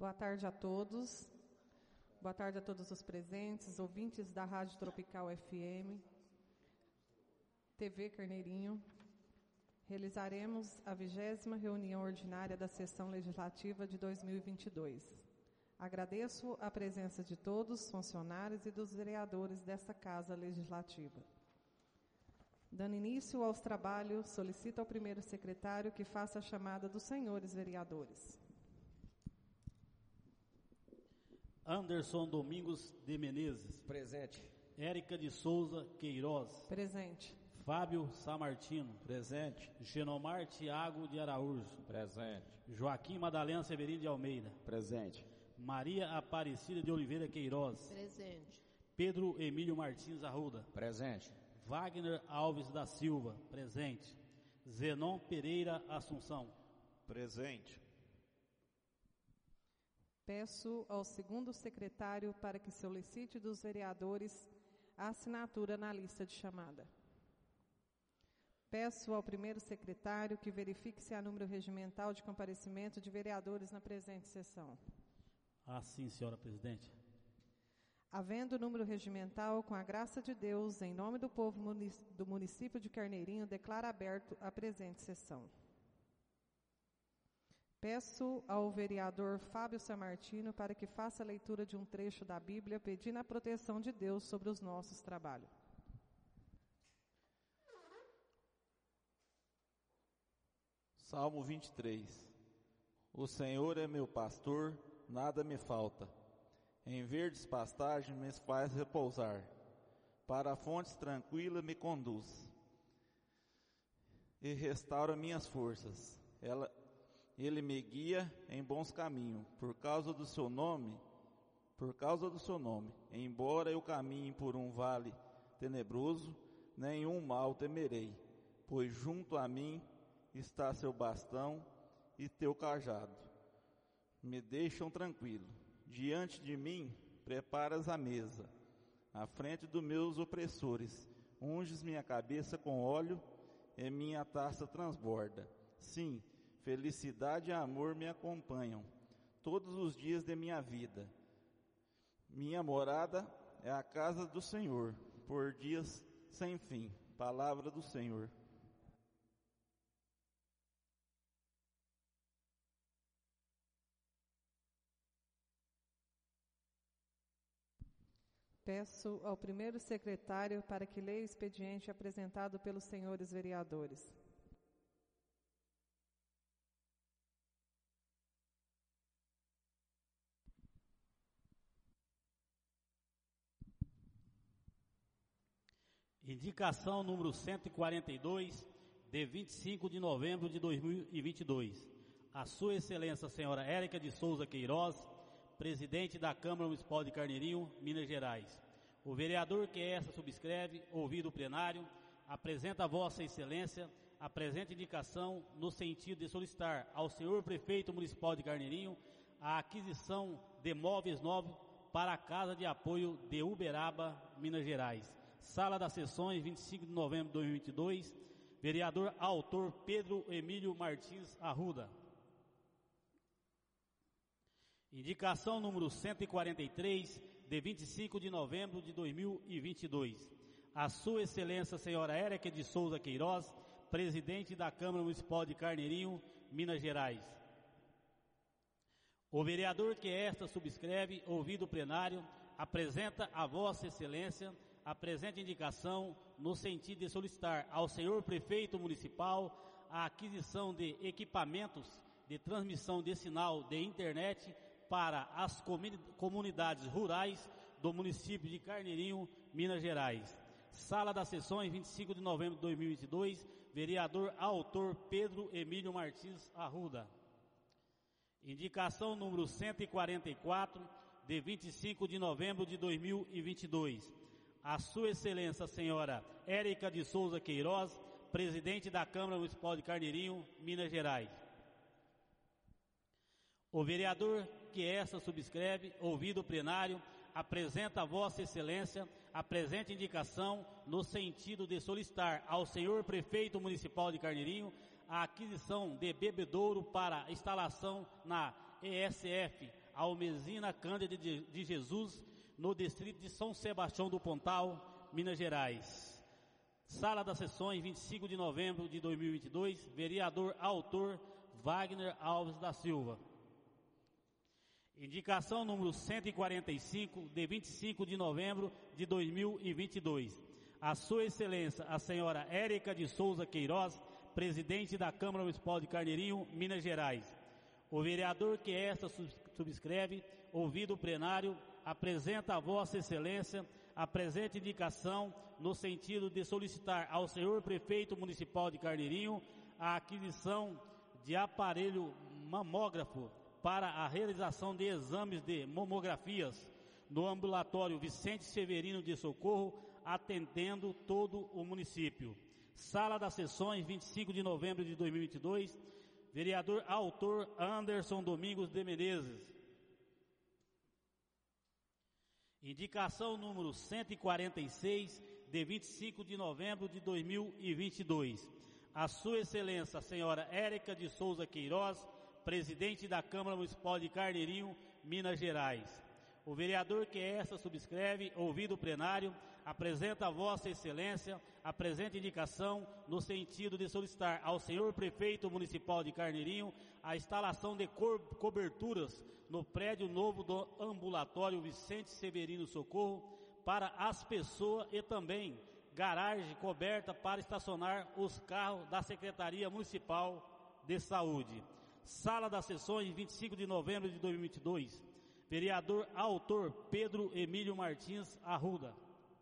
Boa tarde a todos. Boa tarde a todos os presentes, ouvintes da Rádio Tropical FM, TV Carneirinho. Realizaremos a 20ª reunião ordinária da sessão legislativa de 2022. Agradeço a presença de todos os funcionários e dos vereadores desta Casa Legislativa. Dando início aos trabalhos, solicito ao primeiro secretário que faça a chamada dos senhores vereadores. Anderson Domingos de Menezes. Presente. Érica de Souza Queiroz. Presente. Fábio Samartino. Presente. Genomar Tiago de Araújo. Presente. Joaquim Madalena Severino de Almeida. Presente. Maria Aparecida de Oliveira Queiroz. Presente. Pedro Emílio Martins Arruda. Presente. Wagner Alves da Silva. Presente. Zenon Pereira Assunção. Presente. Peço ao segundo secretário para que solicite dos vereadores a assinatura na lista de chamada. Peço ao primeiro secretário que verifique se há número regimental de comparecimento de vereadores na presente sessão. Sim, senhora presidente. Havendo número regimental, com a graça de Deus, em nome do povo do município de Carneirinho, declaro aberto a presente sessão. Peço ao vereador Fábio Samartino para que faça a leitura de um trecho da Bíblia, pedindo a proteção de Deus sobre os nossos trabalhos. Salmo 23. O Senhor é meu pastor, nada me falta. Em verdes pastagens me faz repousar. Para fontes tranquilas me conduz. E restaura minhas forças. Ele me guia em bons caminhos, por causa do seu nome. Embora eu caminhe por um vale tenebroso, nenhum mal temerei, pois junto a mim está seu bastão e teu cajado. Me deixam tranquilo. Diante de mim preparas a mesa, à frente dos meus opressores. Unges minha cabeça com óleo e minha taça transborda. Sim, felicidade e amor me acompanham todos os dias de minha vida. Minha morada é a casa do Senhor, por dias sem fim. Palavra do Senhor. Peço ao primeiro secretário para que leia o expediente apresentado pelos senhores vereadores. Indicação número 142, de 25 de novembro de 2022. A Sua Excelência, Senhora Érica de Souza Queiroz, presidente da Câmara Municipal de Carneirinho, Minas Gerais. O vereador que esta subscreve, ouvido o plenário, apresenta a Vossa Excelência a presente indicação no sentido de solicitar ao senhor prefeito municipal de Carneirinho a aquisição de móveis novos para a Casa de Apoio de Uberaba, Minas Gerais. Sala das Sessões, 25 de novembro de 2022, vereador autor Pedro Emílio Martins Arruda. Indicação número 143, de 25 de novembro de 2022. A Sua Excelência, Senhora Érica de Souza Queiroz, presidente da Câmara Municipal de Carneirinho, Minas Gerais. O vereador que esta subscreve, ouvido o plenário, apresenta a Vossa Excelência a presente indicação no sentido de solicitar ao senhor prefeito municipal a aquisição de equipamentos de transmissão de sinal de internet para as comunidades rurais do município de Carneirinho, Minas Gerais. Sala das Sessões, 25 de novembro de 2022, vereador autor Pedro Emílio Martins Arruda. Indicação número 144, de 25 de novembro de 2022. A Sua Excelência, Senhora Érica de Souza Queiroz, presidente da Câmara Municipal de Carneirinho, Minas Gerais. O vereador que esta subscreve, ouvido o plenário, apresenta a Vossa Excelência a presente indicação no sentido de solicitar ao senhor prefeito municipal de Carneirinho a aquisição de bebedouro para instalação na ESF Almezina Cândida de Jesus, no distrito de São Sebastião do Pontal, Minas Gerais. Sala das Sessões, 25 de novembro de 2022, vereador autor Wagner Alves da Silva. Indicação número 145, de 25 de novembro de 2022. A Sua Excelência, a senhora Érica de Souza Queiroz, presidente da Câmara Municipal de Carneirinho, Minas Gerais. O vereador que esta subscreve, ouvido o plenário, apresenta a Vossa Excelência a presente indicação no sentido de solicitar ao senhor prefeito municipal de Carneirinho a aquisição de aparelho mamógrafo para a realização de exames de mamografias no ambulatório Vicente Severino de Socorro, atendendo todo o município. Sala das Sessões, 25 de novembro de 2022, vereador autor Anderson Domingos de Menezes. Indicação número 146, de 25 de novembro de 2022. A Sua Excelência, a senhora Érica de Souza Queiroz, presidente da Câmara Municipal de Carneirinho, Minas Gerais. O vereador que esta subscreve, ouvido o plenário, apresenta a Vossa Excelência a presente indicação no sentido de solicitar ao senhor prefeito municipal de Carneirinho a instalação de coberturas no prédio novo do ambulatório Vicente Severino Socorro para as pessoas e também garagem coberta para estacionar os carros da Secretaria Municipal de Saúde. Sala das Sessões, 25 de novembro de 2022. Vereador autor Pedro Emílio Martins Arruda.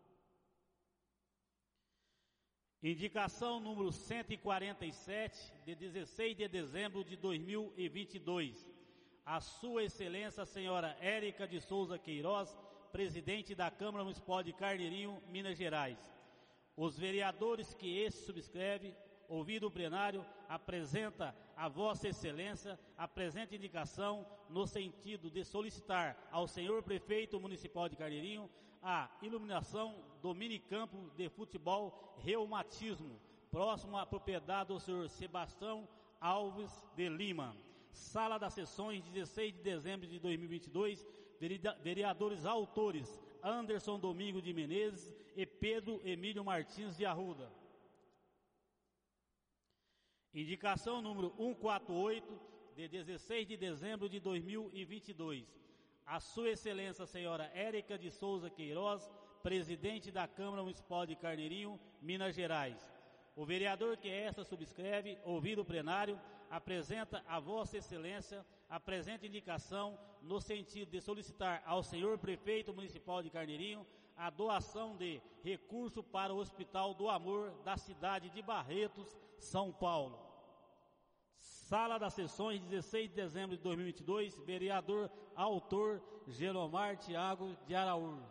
Indicação número 147, de 16 de dezembro de 2022. A Sua Excelência, a senhora Érica de Souza Queiroz, presidente da Câmara Municipal de Carneirinho, Minas Gerais. Os vereadores que este subscreve, ouvido o plenário, apresenta a Vossa Excelência a presente indicação no sentido de solicitar ao senhor prefeito municipal de Carneirinho a iluminação do minicampo de futebol Reumatismo, próximo à propriedade do senhor Sebastião Alves de Lima. Sala das Sessões, 16 de dezembro de 2022, vereadores autores Anderson Domingos de Menezes e Pedro Emílio Martins de Arruda. Indicação número 148, de 16 de dezembro de 2022. A Sua Excelência, a senhora Érica de Souza Queiroz, presidente da Câmara Municipal de Carneirinho, Minas Gerais. O vereador que esta subscreve, ouvido o plenário, apresenta a Vossa Excelência a presente indicação no sentido de solicitar ao senhor prefeito municipal de Carneirinho a doação de recurso para o Hospital do Amor da cidade de Barretos, São Paulo. Sala das Sessões, 16 de dezembro de 2022, vereador autor Gelomar Thiago de Araújo.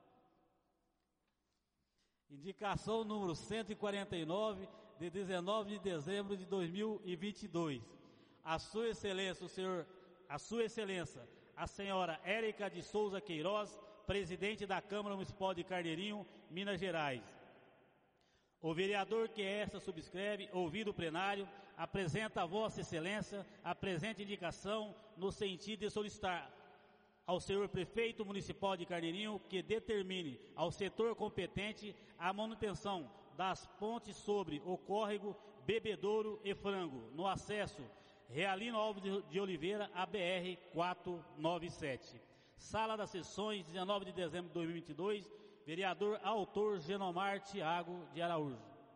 Indicação número 149, de 19 de dezembro de 2022. A Sua Excelência, a senhora Érica de Souza Queiroz, presidente da Câmara Municipal de Carneirinho, Minas Gerais. O vereador que esta subscreve, ouvido o plenário, apresenta a Vossa Excelência a presente indicação no sentido de solicitar ao senhor prefeito municipal de Carneirinho que determine ao setor competente a manutenção das pontes sobre o córrego Bebedouro e Frango, no acesso Realino Alves de Oliveira a BR 497. Sala das Sessões, 19 de dezembro de 2022, vereador autor Genomar Thiago de Araújo.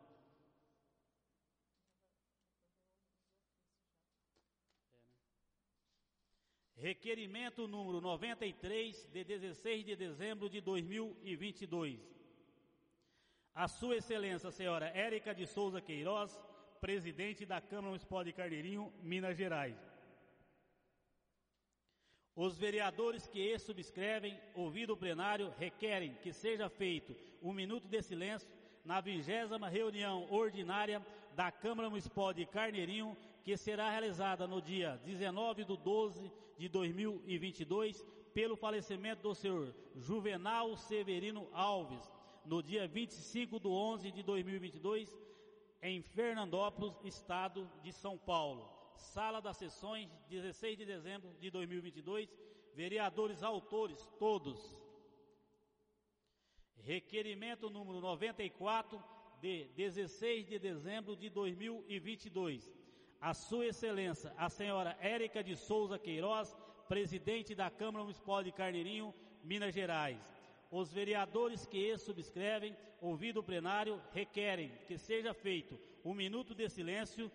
Requerimento número 93, de 16 de dezembro de 2022. A Sua Excelência, a senhora Érica de Souza Queiroz, presidente da Câmara Municipal de Carneirinho, Minas Gerais. Os vereadores que este subscrevem, ouvido o plenário, requerem que seja feito 1 minuto de silêncio na 20ª reunião ordinária da Câmara Municipal de Carneirinho, que será realizada no dia 19 de 12 de 2022, pelo falecimento do senhor Juvenal Severino Alves, no dia 25 de 11 de 2022. em Fernandópolis, estado de São Paulo. Sala das Sessões, 16 de dezembro de 2022. Vereadores autores, todos. Requerimento número 94, de 16 de dezembro de 2022. A Sua Excelência, a senhora Érica de Souza Queiroz, presidente da Câmara Municipal de Carneirinho, Minas Gerais. Os vereadores que subscrevem, ouvido o plenário, requerem que seja feito um minuto de silêncio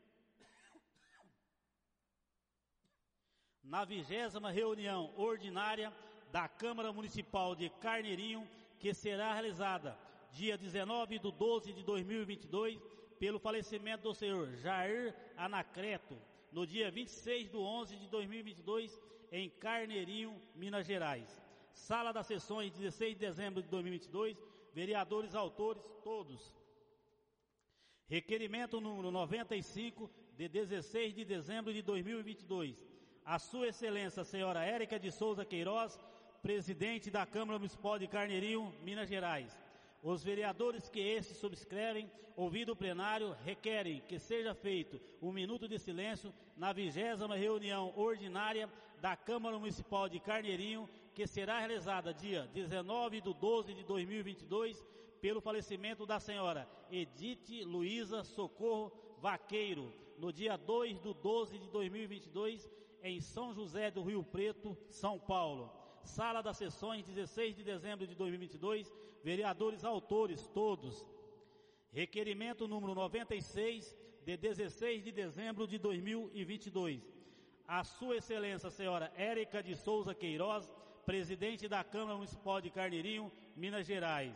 na 20ª reunião ordinária da Câmara Municipal de Carneirinho, que será realizada dia 19 de 12 de 2022, pelo falecimento do senhor Jair Anacreto, no dia 26 de 11 de 2022, em Carneirinho, Minas Gerais. Sala das Sessões, 16 de dezembro de 2022, vereadores autores, todos. Requerimento número 95, de 16 de dezembro de 2022. A Sua Excelência, a senhora Érica de Souza Queiroz, presidente da Câmara Municipal de Carneirinho, Minas Gerais. Os vereadores que subscrevem, ouvido o plenário, requerem que seja feito um minuto de silêncio na 20ª reunião ordinária da Câmara Municipal de Carneirinho, que será realizada dia 19 de 12 de 2022, pelo falecimento da senhora Edith Luiza Socorro Vaqueiro, no dia 2 de 12 de 2022, em São José do Rio Preto, São Paulo. Sala das Sessões, 16 de dezembro de 2022, vereadores autores, todos. Requerimento número 96, de 16 de dezembro de 2022. A Sua Excelência, a senhora Érica de Souza Queiroz, presidente da Câmara Municipal de Carneirinho, Minas Gerais.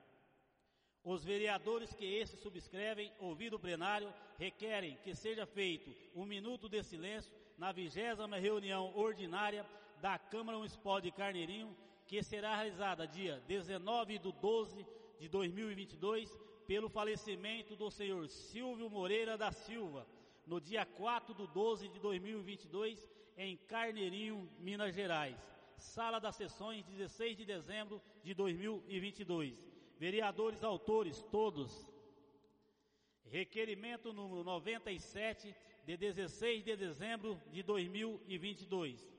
Os vereadores que subscrevem, ouvido o plenário, requerem que seja feito um minuto de silêncio na 20ª reunião ordinária da Câmara Municipal de Carneirinho, que será realizada dia 19 de 12 de 2022, pelo falecimento do senhor Silvio Moreira da Silva, no dia 4 de 12 de 2022, em Carneirinho, Minas Gerais. Sala das Sessões, 16 de dezembro de 2022. Vereadores autores, todos. Requerimento número 97, de 16 de dezembro de 2022.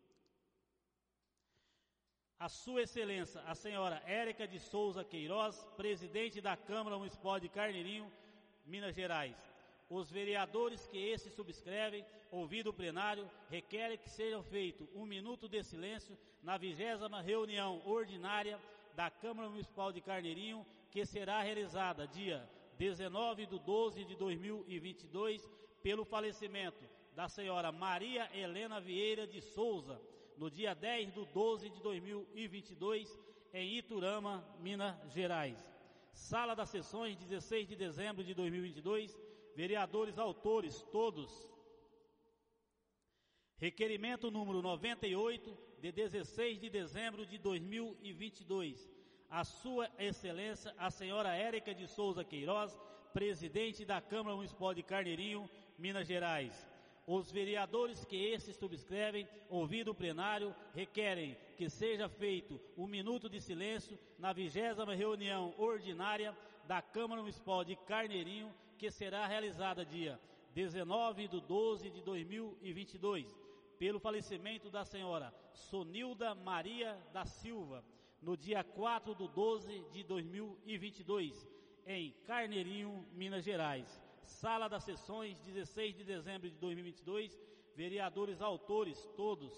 A Sua Excelência, a senhora Érica de Souza Queiroz, presidente da Câmara Municipal de Carneirinho, Minas Gerais. Os vereadores que subscrevem, ouvido o plenário, requerem que seja feito um minuto de silêncio na 20ª reunião ordinária da Câmara Municipal de Carneirinho, que será realizada dia 19 de 12 de 2022, pelo falecimento da senhora Maria Helena Vieira de Souza, no dia 10 de 12 de 2022, em Iturama, Minas Gerais. Sala das Sessões, 16 de dezembro de 2022, vereadores autores, todos. Requerimento número 98, de 16 de dezembro de 2022. A Sua Excelência, a senhora Érica de Souza Queiroz, presidente da Câmara Municipal de Carneirinho, Minas Gerais. Os vereadores que subscrevem, ouvido o plenário, requerem que seja feito um minuto de silêncio na 20ª reunião ordinária da Câmara Municipal de Carneirinho, que será realizada dia 19 de 12 de 2022, pelo falecimento da senhora Sonilda Maria da Silva, no dia 4 de 12 de 2022, em Carneirinho, Minas Gerais. Sala das Sessões, 16 de dezembro de 2022, vereadores autores, todos.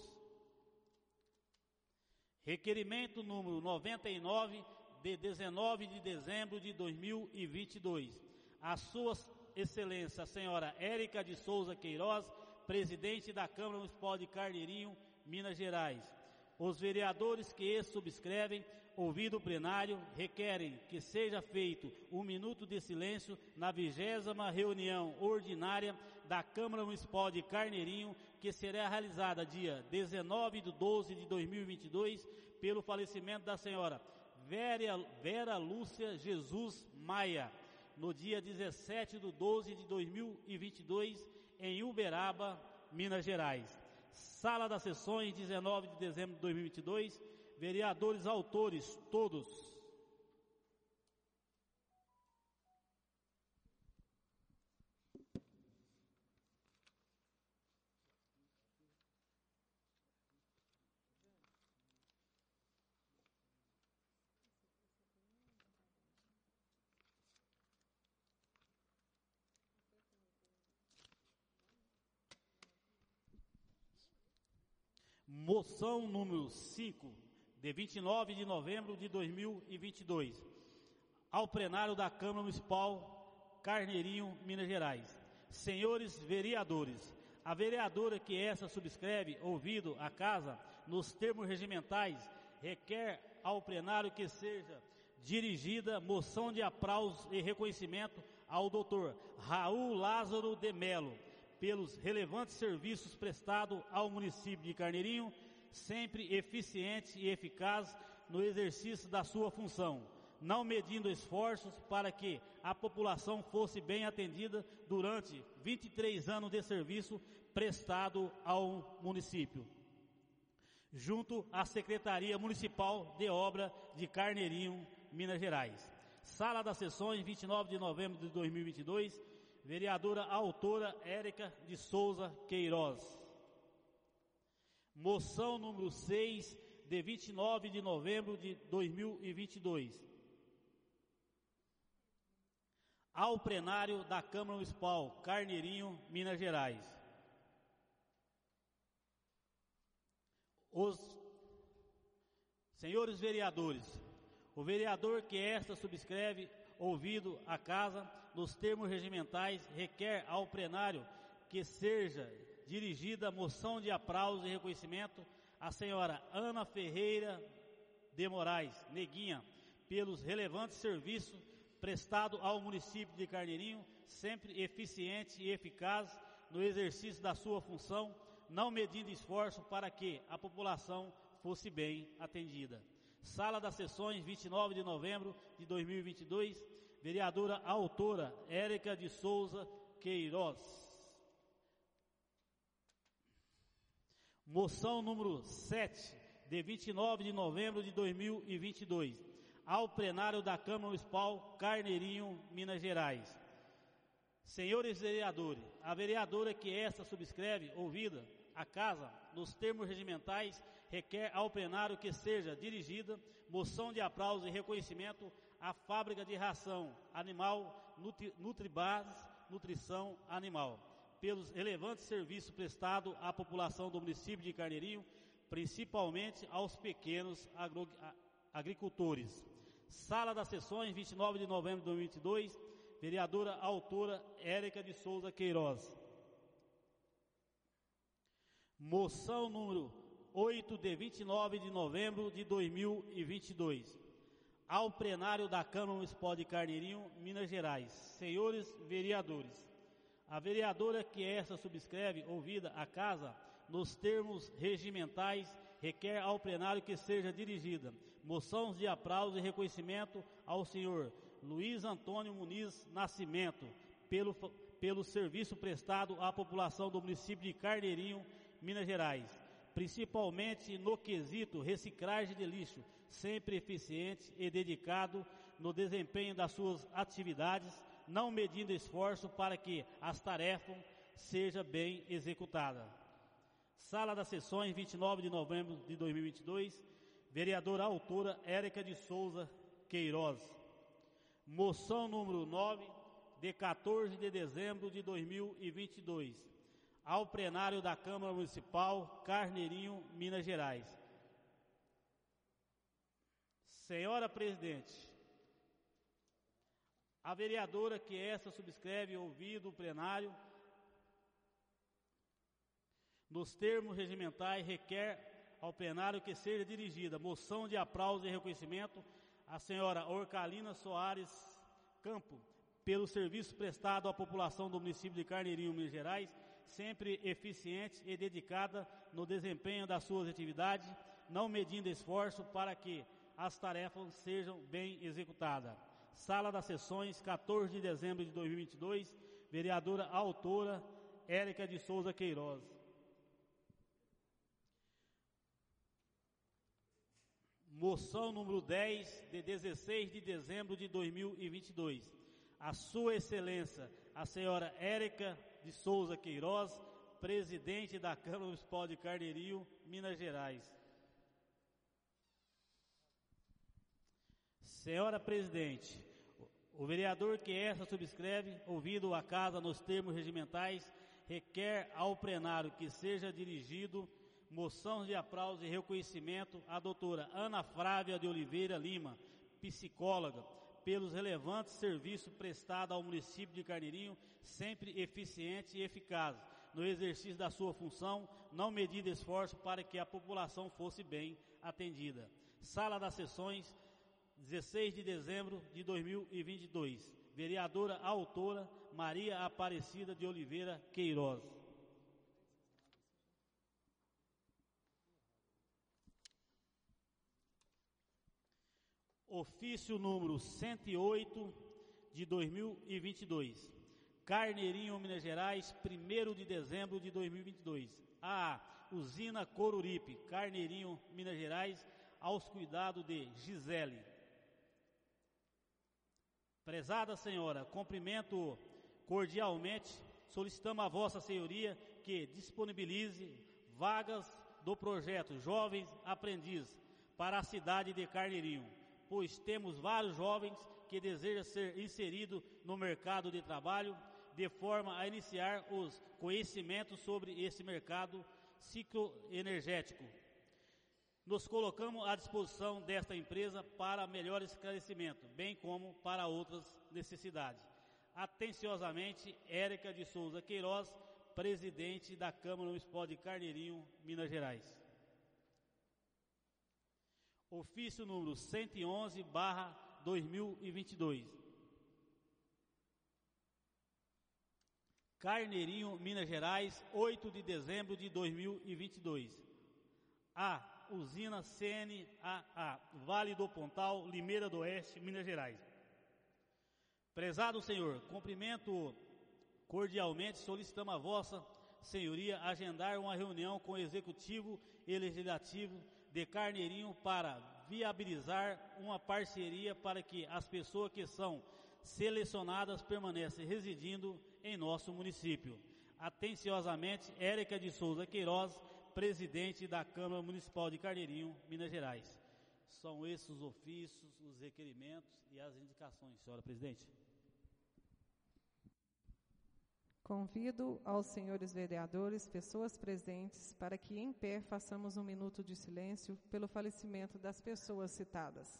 Requerimento número 99, de 19 de dezembro de 2022. A Sua Excelência, a senhora Érica de Souza Queiroz, presidente da Câmara Municipal de Carneirinho, Minas Gerais. Os vereadores que subscrevem, ouvido o plenário, requerem que seja feito um minuto de silêncio na 20ª reunião ordinária da Câmara Municipal de Carneirinho, que será realizada dia 19 de 12 de 2022, pelo falecimento da senhora Vera Lúcia Jesus Maia, no dia 17 de 12 de 2022, em Uberaba, Minas Gerais. Sala das Sessões, 19 de dezembro de 2022, vereadores autores, todos. Moção número 5, de 29 de novembro de 2022, ao plenário da Câmara Municipal Carneirinho, Minas Gerais. Senhores vereadores, a vereadora que essa subscreve, ouvido a casa, nos termos regimentais, requer ao plenário que seja dirigida moção de aplauso e reconhecimento ao Dr. Raul Lázaro de Melo, pelos relevantes serviços prestados ao município de Carneirinho, sempre eficiente e eficaz no exercício da sua função, não medindo esforços para que a população fosse bem atendida durante 23 anos de serviço prestado ao município, junto à Secretaria Municipal de Obra de Carneirinho, Minas Gerais. Sala das Sessões, 29 de novembro de 2022, vereadora autora Érica de Souza Queiroz. Moção número 6, de 29 de novembro de 2022, ao plenário da Câmara Municipal Carneirinho, Minas Gerais. Os senhores vereadores, o vereador que esta subscreve, ouvido a casa, nos termos regimentais, requer ao plenário que seja dirigida moção de aplauso e reconhecimento à senhora Ana Ferreira de Moraes, Neguinha, pelos relevantes serviços prestados ao município de Carneirinho, sempre eficiente e eficaz no exercício da sua função, não medindo esforço para que a população fosse bem atendida. Sala das Sessões, 29 de novembro de 2022, vereadora autora Érica de Souza Queiroz. Moção número 7, de 29 de novembro de 2022, ao plenário da Câmara Municipal Carneirinho, Minas Gerais. Senhores vereadores, a vereadora que esta subscreve, ouvida a casa, nos termos regimentais, requer ao plenário que seja dirigida moção de aplauso e reconhecimento à fábrica de ração animal Nutribase Nutrição Animal, pelos relevantes serviços prestados à população do município de Carneirinho, principalmente aos pequenos agricultores. Sala das Sessões, 29 de novembro de 2022, vereadora autora Érica de Souza Queiroz. Moção número 8, de 29 de novembro de 2022, ao plenário da Câmara Municipal de Carneirinho, Minas Gerais. Senhores vereadores, a vereadora que esta subscreve, ouvida a casa, nos termos regimentais, requer ao plenário que seja dirigida moção de aplauso e reconhecimento ao senhor Luiz Antônio Muniz Nascimento, pelo serviço prestado à população do município de Carneirinho, Minas Gerais, principalmente no quesito reciclagem de lixo, sempre eficiente e dedicado no desempenho das suas atividades, não medindo esforço para que as tarefas sejam bem executadas. Sala das Sessões, 29 de novembro de 2022, vereadora autora Érica de Souza Queiroz. Moção número 9, de 14 de dezembro de 2022, ao plenário da Câmara Municipal Carneirinho, Minas Gerais. Senhora Presidente, a vereadora que esta subscreve, ouvido o plenário, nos termos regimentais, requer ao plenário que seja dirigida moção de aplauso e reconhecimento à senhora Orcalina Soares Campo, pelo serviço prestado à população do município de Carneirinho, Minas Gerais, sempre eficiente e dedicada no desempenho das suas atividades, não medindo esforço para que as tarefas sejam bem executadas. Sala das Sessões, 14 de dezembro de 2022, vereadora autora Érica de Souza Queiroz. Moção número 10, de 16 de dezembro de 2022. A Sua Excelência, a senhora Érica de Souza Queiroz, presidente da Câmara Municipal de Carneirinho, Minas Gerais. Senhora Presidente, o vereador que esta subscreve, ouvido a casa nos termos regimentais, requer ao plenário que seja dirigido Moção de aplauso e reconhecimento à doutora Ana Flávia de Oliveira Lima, psicóloga, pelos relevantes serviços prestados ao município de Carneirinho, sempre eficiente e eficaz no exercício da sua função, não medindo esforço para que a população fosse bem atendida. Sala das Sessões, 16 de dezembro de 2022. Vereadora autora Maria Aparecida de Oliveira Queiroz. Ofício número 108 de 2022. Carneirinho, Minas Gerais, 1º de dezembro de 2022. A usina Coruripe, Carneirinho, Minas Gerais, aos cuidados de Gisele. Prezada senhora, cumprimento cordialmente, solicitamos a vossa senhoria que disponibilize vagas do projeto Jovens Aprendizes para a cidade de Carneirinho, pois temos vários jovens que desejam ser inseridos no mercado de trabalho, de forma a iniciar os conhecimentos sobre esse mercado cicloenergético. Nos colocamos à disposição desta empresa para melhor esclarecimento, bem como para outras necessidades. Atenciosamente, Érica de Souza Queiroz, presidente da Câmara Municipal de Carneirinho, Minas Gerais. Ofício número 111/2022. Carneirinho, Minas Gerais, 8 de dezembro de 2022. A usina CNAA, Vale do Pontal, Limeira do Oeste, Minas Gerais. Prezado senhor, cumprimento cordialmente, solicitamos a vossa senhoria agendar uma reunião com o Executivo e Legislativo de Carneirinho para viabilizar uma parceria para que as pessoas que são selecionadas permanecem residindo em nosso município. Atenciosamente, Érica de Souza Queiroz, presidente da Câmara Municipal de Carneirinho, Minas Gerais. São esses os ofícios, os requerimentos e as indicações, senhora presidente. Convido aos senhores vereadores, pessoas presentes, para que em pé façamos um minuto de silêncio pelo falecimento das pessoas citadas.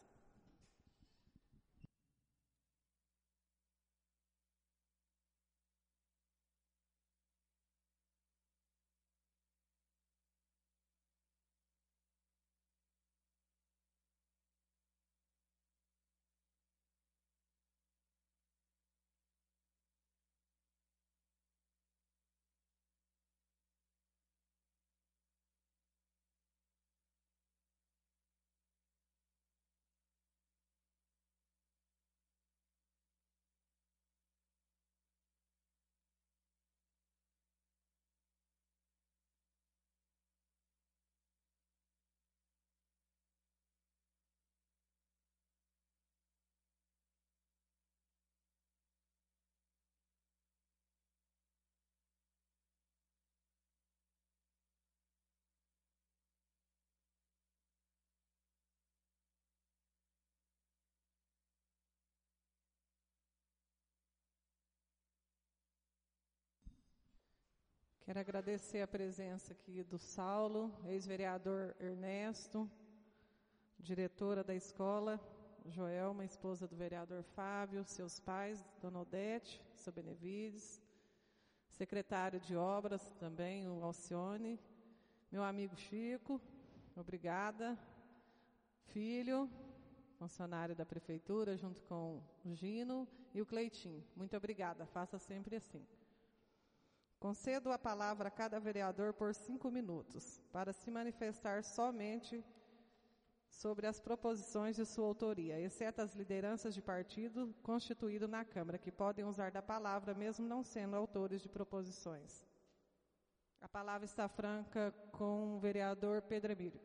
Quero agradecer a presença aqui do Saulo, ex-vereador Ernesto, diretora da escola, Joelma, esposa do vereador Fábio, seus pais, Dona Odete, seu Benevides, secretário de obras também, o Alcione, meu amigo Chico, obrigada, filho, funcionário da prefeitura, junto com o Gino e o Cleitinho. Muito obrigada, faça sempre assim. Concedo a palavra a cada vereador por 5 minutos, para se manifestar somente sobre as proposições de sua autoria, exceto as lideranças de partido constituído na Câmara, que podem usar da palavra, mesmo não sendo autores de proposições. A palavra está franca com o vereador Pedro Emílio.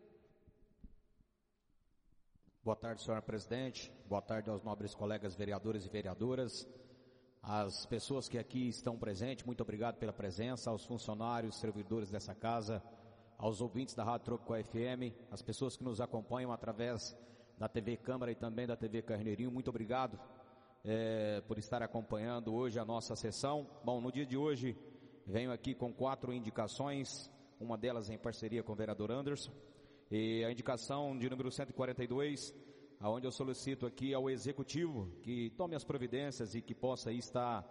Boa tarde, senhora presidente. Boa tarde aos nobres colegas vereadores e vereadoras. As pessoas que aqui estão presentes, muito obrigado pela presença, aos funcionários, servidores dessa casa, aos ouvintes da Rádio Tropical FM, as pessoas que nos acompanham através da TV Câmara e também da TV Carneirinho, muito obrigado por estar acompanhando hoje a nossa sessão. Bom, no dia de hoje venho aqui com 4 indicações uma delas em parceria com o vereador Anderson. E a indicação de número 142, aonde eu solicito aqui ao Executivo que tome as providências e que possa aí estar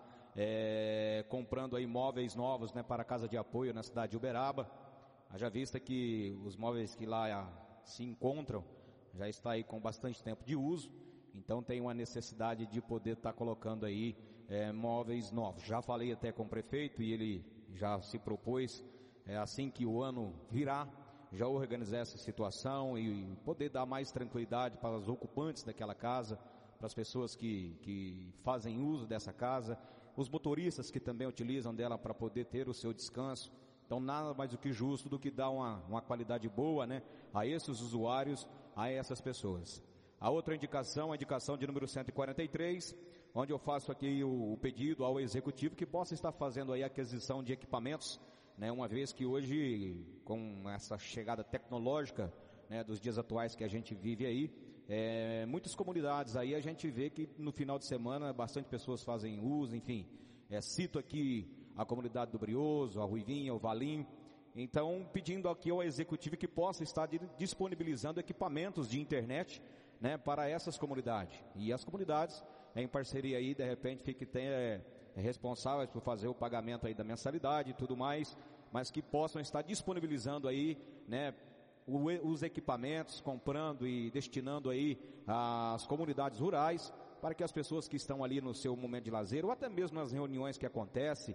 comprando aí móveis novos, né, para a Casa de Apoio na cidade de Uberaba. Haja vista que os móveis que lá se encontram já está aí com bastante tempo de uso, então tem uma necessidade de poder estar colocando aí móveis novos. Já falei até com o prefeito e ele já se propôs, assim que o ano virar, já organizar essa situação e poder dar mais tranquilidade para os ocupantes daquela casa, para as pessoas que fazem uso dessa casa, os motoristas que também utilizam dela para poder ter o seu descanso. Então nada mais do que justo do que dar uma qualidade boa, né, a esses usuários, a essas pessoas. A outra indicação, a indicação de número 143, onde eu faço aqui o pedido ao Executivo que possa estar fazendo aí a aquisição de equipamentos, né, uma vez que hoje, com essa chegada tecnológica, né, dos dias atuais que a gente vive aí, muitas comunidades aí a gente vê que no final de semana bastante pessoas fazem uso, enfim, cito aqui a comunidade do Brioso, a Ruivinha, o Valim. Então, pedindo aqui ao Executivo que possa estar disponibilizando equipamentos de internet, né, para essas comunidades. E as comunidades, em parceria aí, de repente, fiquem responsáveis por fazer o pagamento aí da mensalidade e tudo mais, mas que possam estar disponibilizando aí, né, os equipamentos, comprando e destinando aí às comunidades rurais, para que as pessoas que estão ali no seu momento de lazer, ou até mesmo nas reuniões que acontecem,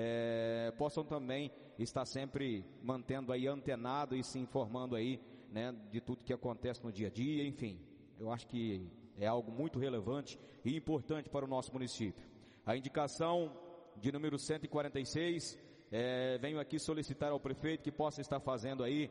possam também estar sempre mantendo aí antenado e se informando aí, né, de tudo que acontece no dia a dia. Enfim, eu acho que é algo muito relevante e importante para o nosso município. A indicação de número 146, venho aqui solicitar ao prefeito que possa estar fazendo aí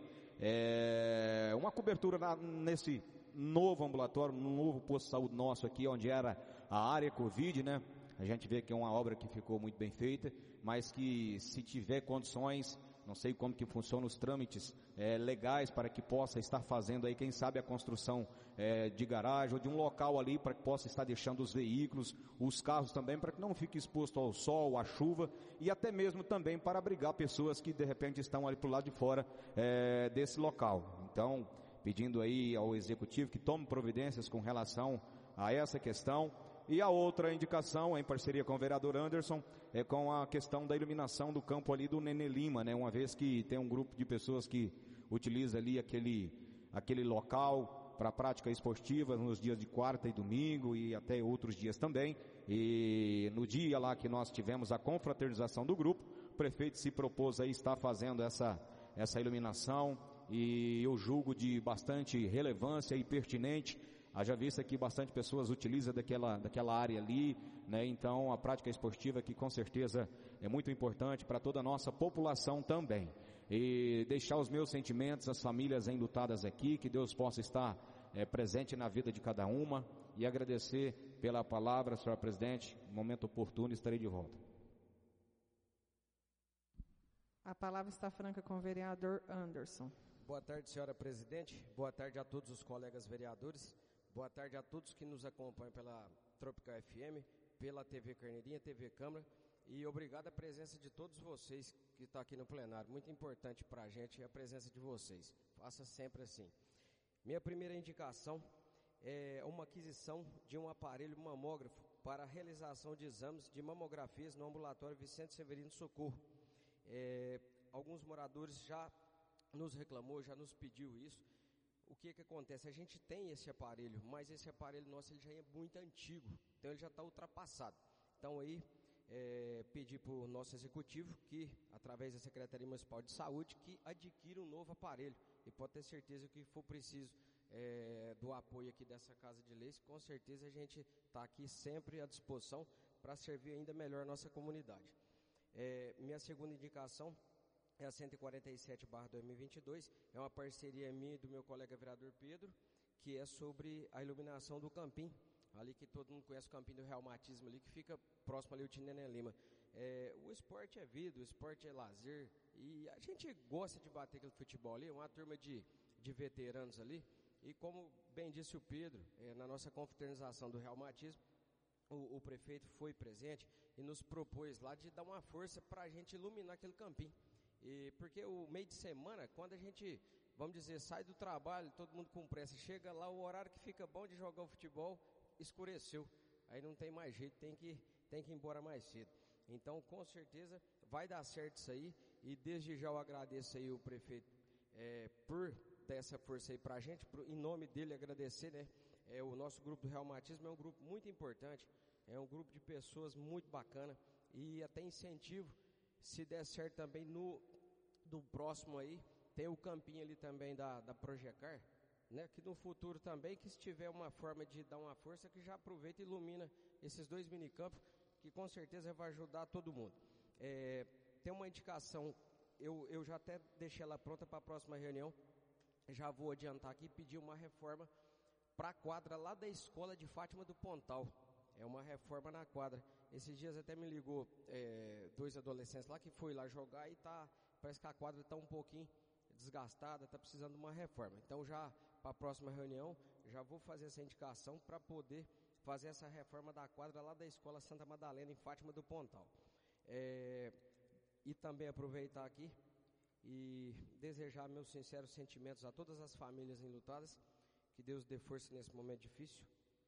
uma cobertura nesse novo ambulatório, no novo posto de saúde nosso aqui, onde era a área Covid, né? A gente vê que é uma obra que ficou muito bem feita, mas que se tiver condições, não sei como que funcionam os trâmites legais para que possa estar fazendo aí, quem sabe a construção de garagem ou de um local ali para que possa estar deixando os veículos, os carros também, para que não fique exposto ao sol, à chuva e até mesmo também para abrigar pessoas que de repente estão ali pro lado de fora desse local. Então, pedindo aí ao Executivo que tome providências com relação a essa questão. E a outra indicação, em parceria com o vereador Anderson, é com a questão da iluminação do campo ali do Nenê Lima, né? Uma vez que tem um grupo de pessoas que utiliza ali aquele local para prática esportiva nos dias de quarta e domingo e até outros dias também. E no dia lá que nós tivemos a confraternização do grupo, o prefeito se propôs aí estar fazendo essa iluminação, e eu julgo de bastante relevância e pertinente, haja vista que bastante pessoas utilizam daquela área ali, né? Então a prática esportiva que com certeza é muito importante para toda a nossa população também. E deixar os meus sentimentos às famílias enlutadas aqui, que Deus possa estar presente na vida de cada uma, e agradecer pela palavra, senhor presidente. No momento oportuno estarei de volta. A palavra está franca com o vereador Anderson. Boa tarde, senhora presidente. Boa tarde a todos os colegas vereadores. Boa tarde a todos que nos acompanham pela Tropical FM, pela TV Carneirinha, TV Câmara. E obrigado a presença de todos vocês que estão aqui no plenário. Muito importante para a gente a presença de vocês. Faça sempre assim. Minha primeira indicação é uma aquisição de um aparelho mamógrafo para a realização de exames de mamografias no ambulatório Vicente Severino Socorro. Alguns moradores já nos reclamou, já nos pediu isso. O que acontece? A gente tem esse aparelho, mas esse aparelho nosso ele já é muito antigo, então ele já está ultrapassado. Então aí, pedir para o nosso executivo que, através da Secretaria Municipal de Saúde, que adquira um novo aparelho. E pode ter certeza que for preciso do apoio aqui dessa Casa de Leis, com certeza a gente está aqui sempre à disposição para servir ainda melhor a nossa comunidade. Minha segunda indicação é a 147/2022, é uma parceria minha e do meu colega vereador Pedro, que é sobre a iluminação do Campim, ali que todo mundo conhece o Campim do Reumatismo ali, que fica próximo ali ao Nenê Lima. O esporte é vida, o esporte é lazer, e a gente gosta de bater aquele futebol ali, uma turma de veteranos ali, e como bem disse o Pedro, na nossa confraternização do reumatismo, o prefeito foi presente e nos propôs lá de dar uma força para a gente iluminar aquele Campim. E porque o meio de semana, quando a gente, vamos dizer, sai do trabalho, todo mundo com pressa, chega lá, o horário que fica bom de jogar o futebol, escureceu. Aí não tem mais jeito, tem que ir embora mais cedo. Então, com certeza, vai dar certo isso aí. E desde já eu agradeço aí o prefeito por dar essa força aí pra gente, em nome dele agradecer, né? O nosso grupo do reumatismo é um grupo muito importante, é um grupo de pessoas muito bacana e até incentivo, se der certo também do próximo aí, tem o campinho ali também da Projecar, né? Que no futuro também, que se tiver uma forma de dar uma força, que já aproveita e ilumina esses 2 minicampos, que com certeza vai ajudar todo mundo. Tem uma indicação, eu já até deixei ela pronta para a próxima reunião, já vou adiantar aqui, pedir uma reforma para a quadra lá da escola de Fátima do Pontal. É uma reforma na quadra. Esses dias até me ligou 2 adolescentes lá que foi lá jogar e parece que a quadra está um pouquinho desgastada, está precisando de uma reforma. Então já para a próxima reunião já vou fazer essa indicação para poder fazer essa reforma da quadra lá da escola Santa Madalena em Fátima do Pontal. E também aproveitar aqui e desejar meus sinceros sentimentos a todas as famílias enlutadas, que Deus dê força nesse momento difícil.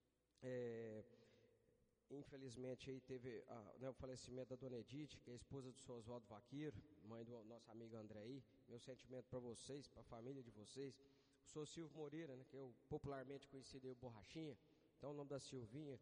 Infelizmente aí teve o falecimento da Dona Edith, que é a esposa do Sr. Oswaldo Vaqueiro, mãe do nosso amigo André aí. Meu sentimento para vocês, para a família de vocês. O Sr. Silvio Moreira, né, que eu popularmente conhecido aí, o Borrachinha. Então o nome da Silvinha,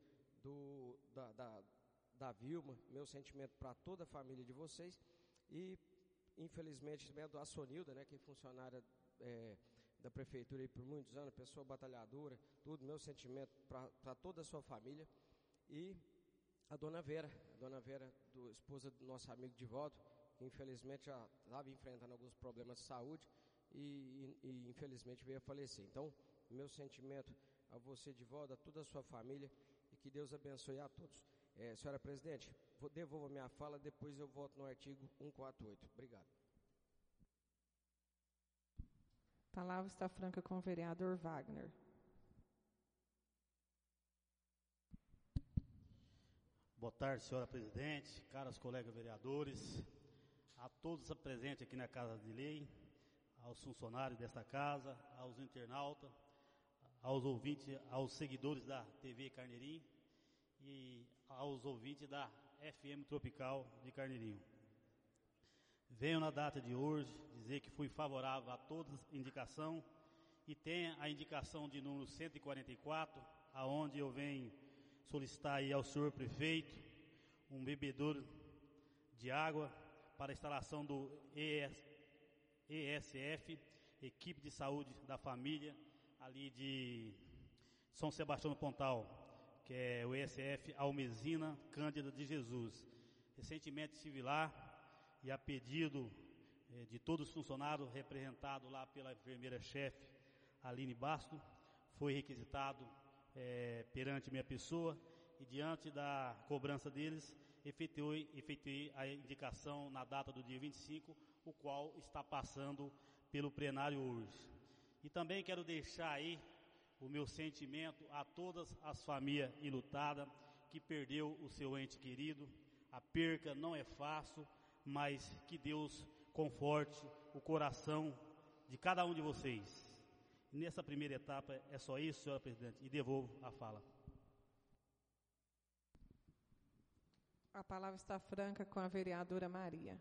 da Vilma, meu sentimento para toda a família de vocês. E infelizmente também a Sonilda, né, que é funcionária da prefeitura aí por muitos anos, pessoa batalhadora, tudo, meu sentimento para toda a sua família. E a Dona Vera, esposa do nosso amigo Divaldo, que infelizmente já estava enfrentando alguns problemas de saúde e infelizmente veio a falecer. Então, meu sentimento a você, Divaldo, a toda a sua família, e que Deus abençoe a todos. Senhora Presidente, devolvo a minha fala, depois eu volto no artigo 148. Obrigado. A palavra está franca com o vereador Wagner. Boa tarde, senhora presidente, caros colegas vereadores, a todos presentes aqui na Casa de Lei, aos funcionários desta casa, aos internautas, aos ouvintes, aos seguidores da TV Carneirinho e aos ouvintes da FM Tropical de Carneirinho. Venho na data de hoje dizer que fui favorável a toda indicação e tenho a indicação de número 144, aonde eu venho solicitar aí ao senhor prefeito um bebedouro de água para a instalação do ESF, Equipe de Saúde da Família, ali de São Sebastião do Pontal, que é o ESF Almezina Cândida de Jesus. Recentemente estive lá e a pedido de todos os funcionários, representado lá pela enfermeira-chefe Aline Basto, foi requisitado perante minha pessoa e diante da cobrança deles, efetuei a indicação na data do dia 25, o qual está passando pelo plenário hoje. E também quero deixar aí o meu sentimento a todas as famílias enlutadas que perdeu o seu ente querido. A perca não é fácil, mas que Deus conforte o coração de cada um de vocês. Nessa primeira etapa é só isso, senhora presidente, e devolvo a fala. A palavra está franca com a vereadora Maria.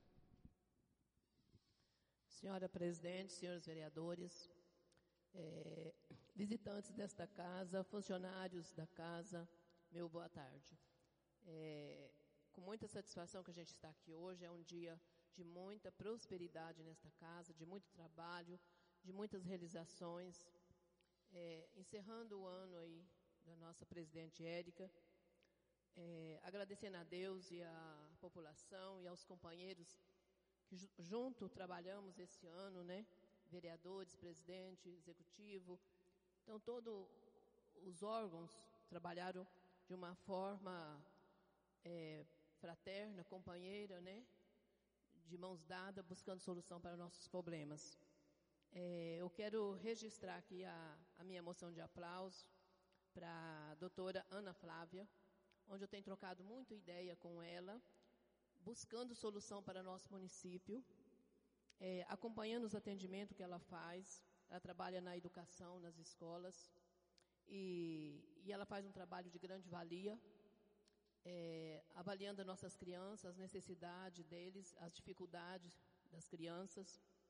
Senhora presidente, senhores vereadores, visitantes desta casa, funcionários da casa, meu boa tarde. Com muita satisfação que a gente está aqui hoje, é um dia de muita prosperidade nesta casa, de muito trabalho, de muitas realizações, encerrando o ano aí da nossa presidente Érica, agradecendo a Deus e a população e aos companheiros que junto trabalhamos esse ano, né? Vereadores, presidente, executivo. Então, todos os órgãos trabalharam de uma forma fraterna, companheira, né? De mãos dadas, buscando solução para nossos problemas. Eu quero registrar aqui a minha moção de aplauso para a doutora Ana Flávia, onde eu tenho trocado muita ideia com ela, buscando solução para nosso município, acompanhando os atendimentos que ela faz. Ela trabalha na educação, nas escolas, e ela faz um trabalho de grande valia, avaliando as nossas crianças, as necessidades deles, as dificuldades das crianças.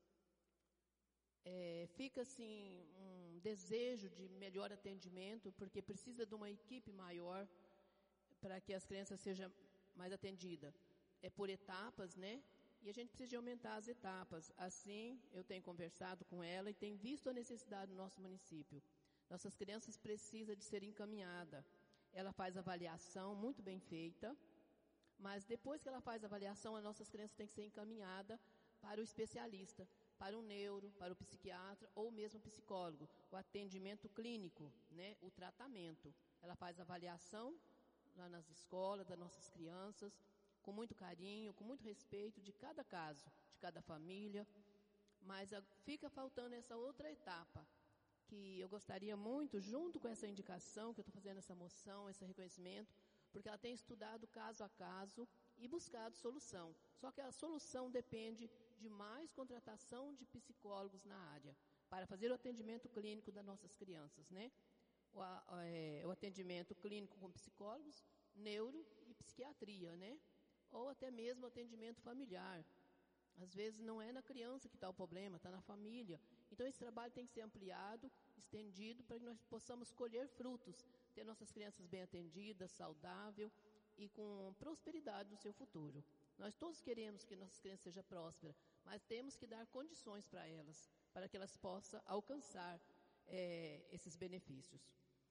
Fica assim um desejo de melhor atendimento, porque precisa de uma equipe maior para que as crianças sejam mais atendidas. Por etapas, né? E a gente precisa de aumentar as etapas. Assim, eu tenho conversado com ela e tenho visto a necessidade do nosso município. Nossas crianças precisam de ser encaminhadas. Ela faz avaliação muito bem feita, mas depois que ela faz a avaliação, as nossas crianças têm que ser encaminhadas para o especialista, para o neuro, para o psiquiatra ou mesmo o psicólogo, o atendimento clínico, né, o tratamento. Ela faz a avaliação lá nas escolas das nossas crianças, com muito carinho, com muito respeito de cada caso, de cada família, mas fica faltando essa outra etapa, que eu gostaria muito, junto com essa indicação, que eu estou fazendo essa moção, esse reconhecimento, porque ela tem estudado caso a caso e buscado solução. Só que a solução depende de mais contratação de psicólogos na área, para fazer o atendimento clínico das nossas crianças, né? O atendimento clínico com psicólogos, neuro e psiquiatria, né? Ou até mesmo atendimento familiar. Às vezes não é na criança que está o problema, está na família. Então esse trabalho tem que ser ampliado, estendido, para que nós possamos colher frutos, ter nossas crianças bem atendidas, saudáveis e com prosperidade no seu futuro. Nós todos queremos que nossas crianças sejam prósperas, mas temos que dar condições para que elas possam alcançar esses benefícios.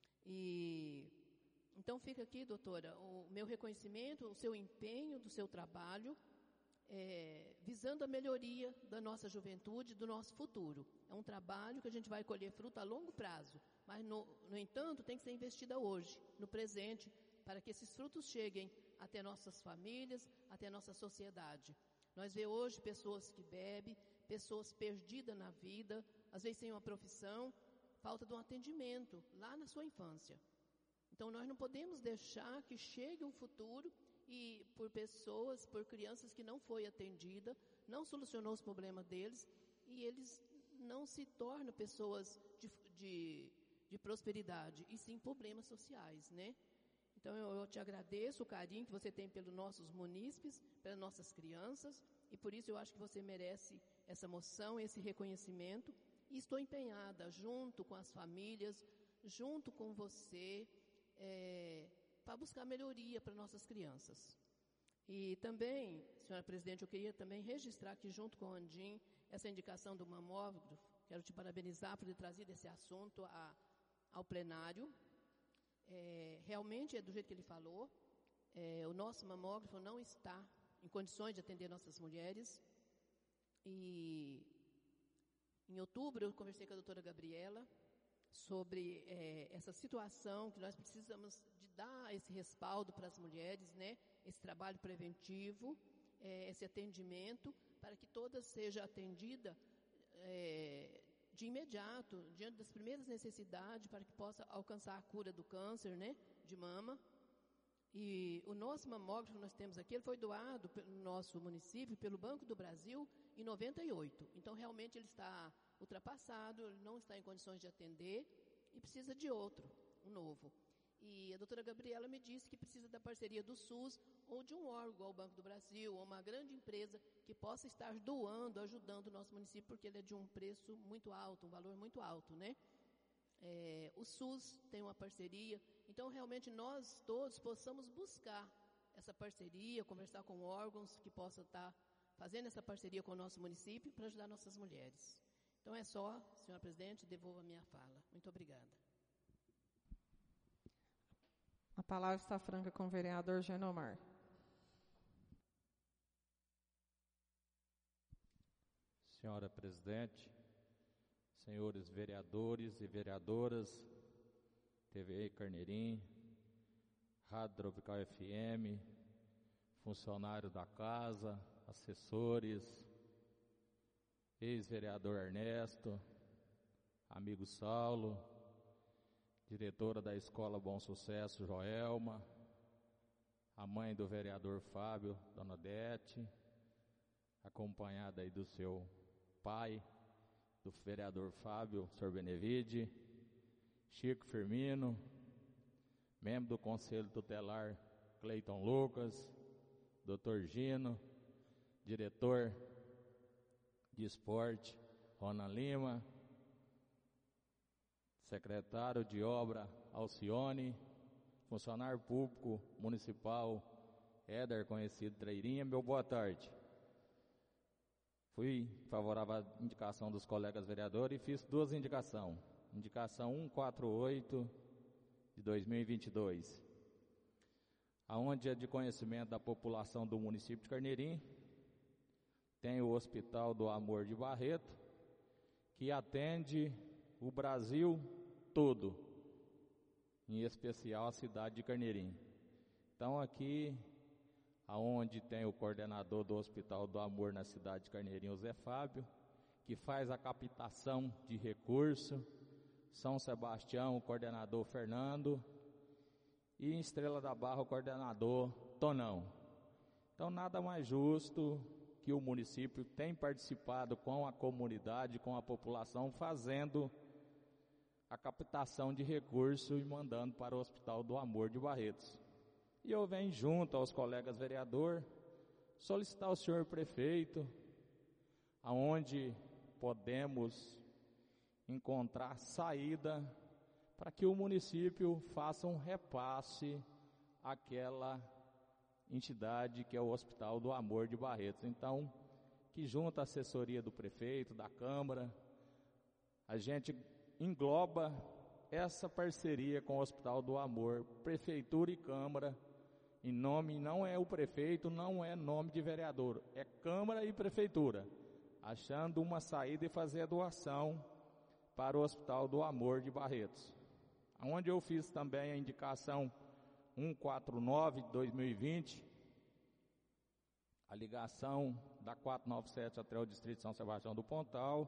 Então fica aqui, doutora, o meu reconhecimento, o seu empenho, do seu trabalho, visando a melhoria da nossa juventude, do nosso futuro. É um trabalho que a gente vai colher fruto a longo prazo, mas, no entanto, tem que ser investida hoje, no presente, para que esses frutos cheguem até nossas famílias, até nossa sociedade. Nós vemos hoje pessoas que bebem, pessoas perdidas na vida, às vezes sem uma profissão, falta de um atendimento lá na sua infância. Então, nós não podemos deixar que chegue um futuro e por pessoas, por crianças que não foi atendida, não solucionou os problemas deles, e eles não se tornam pessoas de prosperidade, e sim problemas sociais, né? Então, eu te agradeço o carinho que você tem pelos nossos munícipes, pelas nossas crianças, e por isso eu acho que você merece essa moção, esse reconhecimento, e estou empenhada, junto com as famílias, junto com você, para buscar melhoria para nossas crianças. E também, senhora presidente, eu queria também registrar aqui junto com o Andim essa indicação do mamógrafo. Quero te parabenizar por ter trazido esse assunto ao plenário. Realmente é do jeito que ele falou, o nosso mamógrafo não está em condições de atender nossas mulheres. E em outubro eu conversei com a doutora Gabriela sobre essa situação que nós precisamos de dar esse respaldo para as mulheres, né? Esse trabalho preventivo, esse atendimento, para que todas sejam atendidas de imediato, diante das primeiras necessidades, para que possa alcançar a cura do câncer, né, de mama. E o nosso mamógrafo que nós temos aqui, ele foi doado pelo nosso município, pelo Banco do Brasil, em 98. Então, realmente, ele está ultrapassado, ele não está em condições de atender e precisa de outro, um novo. E a doutora Gabriela me disse que precisa da parceria do SUS ou de um órgão, igual o Banco do Brasil, ou uma grande empresa que possa estar doando, ajudando o nosso município, porque ele é de um preço muito alto, um valor muito alto, né? O SUS tem uma parceria, então realmente nós todos possamos buscar essa parceria, conversar com órgãos que possam estar fazendo essa parceria com o nosso município para ajudar nossas mulheres. Então é só, senhora presidente, devolvo a minha fala. Muito obrigada. A palavra está franca com o vereador Genomar. Senhora presidente, senhores vereadores e vereadoras, TV Carneirinho, Rádio Tropical FM, funcionários da casa, assessores, ex-vereador Ernesto, amigo Saulo, diretora da Escola Bom Sucesso, Joelma, a mãe do vereador Fábio, Dona Odete, acompanhada aí do seu pai do vereador Fábio, senhor Benevide, Chico Firmino, membro do Conselho Tutelar Cleiton Lucas, Dr. Gino, diretor de esporte Ronan Lima, secretário de obra Alcione, funcionário público municipal Éder, conhecido Treirinha, meu boa tarde. Fui favorável à indicação dos colegas vereadores e fiz duas indicações. Indicação 148 de 2022, aonde é de conhecimento da população do município de Carneirinho, tem o Hospital do Amor de Barreto, que atende o Brasil todo, em especial a cidade de Carneirinho. Então aqui, aonde tem o coordenador do Hospital do Amor na cidade de Carneirinho, o Zé Fábio, que faz a captação de recurso, São Sebastião, o coordenador Fernando, e em Estrela da Barra, o coordenador Tonão. Então nada mais justo que o município tem participado com a comunidade, com a população, fazendo a captação de recursos e mandando para o Hospital do Amor de Barretos. E eu venho junto aos colegas vereadores solicitar ao senhor prefeito aonde podemos encontrar saída para que o município faça um repasse àquela entidade que é o Hospital do Amor de Barretos. Então, que junto à assessoria do prefeito, da Câmara, a gente engloba essa parceria com o Hospital do Amor, Prefeitura e Câmara, em nome, não é o prefeito, não é nome de vereador, é Câmara e Prefeitura, achando uma saída e fazer a doação para o Hospital do Amor de Barretos. Onde eu fiz também a indicação 149 de 2020, a ligação da 497 até o Distrito de São Sebastião do Pontal,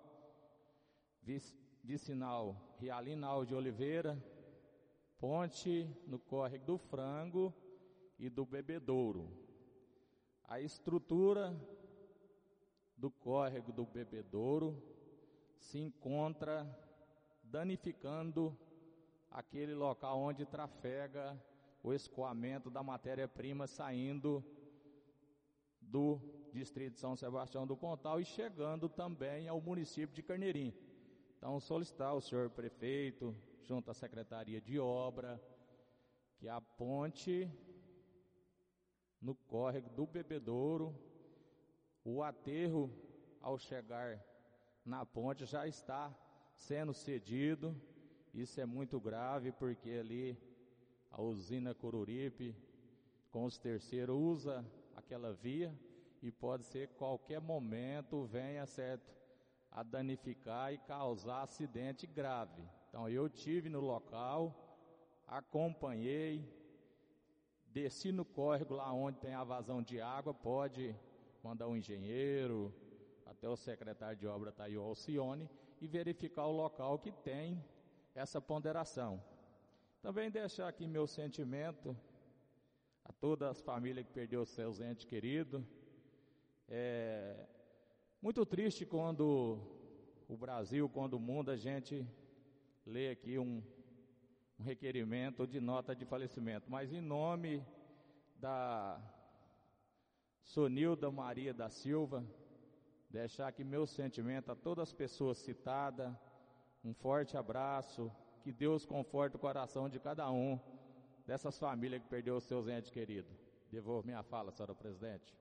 vicinal Rialinal de Oliveira, ponte no Córrego do Frango e do Bebedouro. A estrutura do Córrego do Bebedouro se encontra danificando aquele local onde trafega o escoamento da matéria-prima saindo do Distrito de São Sebastião do Pontal e chegando também ao município de Carneirinho. Então, solicitar ao senhor prefeito, junto à Secretaria de Obra, que a ponte no Córrego do Bebedouro, o aterro ao chegar na ponte já está sendo cedido. Isso é muito grave, porque ali a usina Coruripe, com os terceiros, usa aquela via e pode ser que qualquer momento venha, certo, a danificar e causar acidente grave. Então eu tive no local, acompanhei, desci no córrego lá onde tem a vazão de água, pode mandar um engenheiro, até o secretário de obra está aí, o Alcione, e verificar o local que tem essa ponderação. Também deixar aqui meu sentimento a todas as famílias que perderam seus entes queridos. É muito triste quando o Brasil, quando o mundo, a gente lê aqui um requerimento de nota de falecimento, mas em nome da Sonilda Maria da Silva, deixar aqui meu sentimento a todas as pessoas citadas, um forte abraço, que Deus conforte o coração de cada um dessas famílias que perdeu os seus entes queridos. Devolvo minha fala, senhora presidente.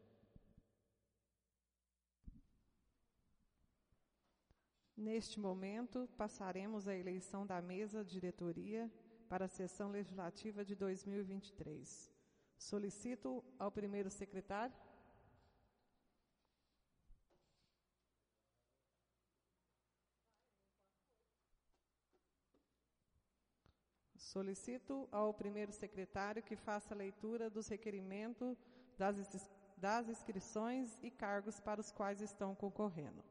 Neste momento, passaremos à eleição da mesa diretoria para a sessão legislativa de 2023. Solicito ao primeiro secretário. Solicito ao primeiro secretário que faça a leitura dos requerimentos das inscrições e cargos para os quais estão concorrendo.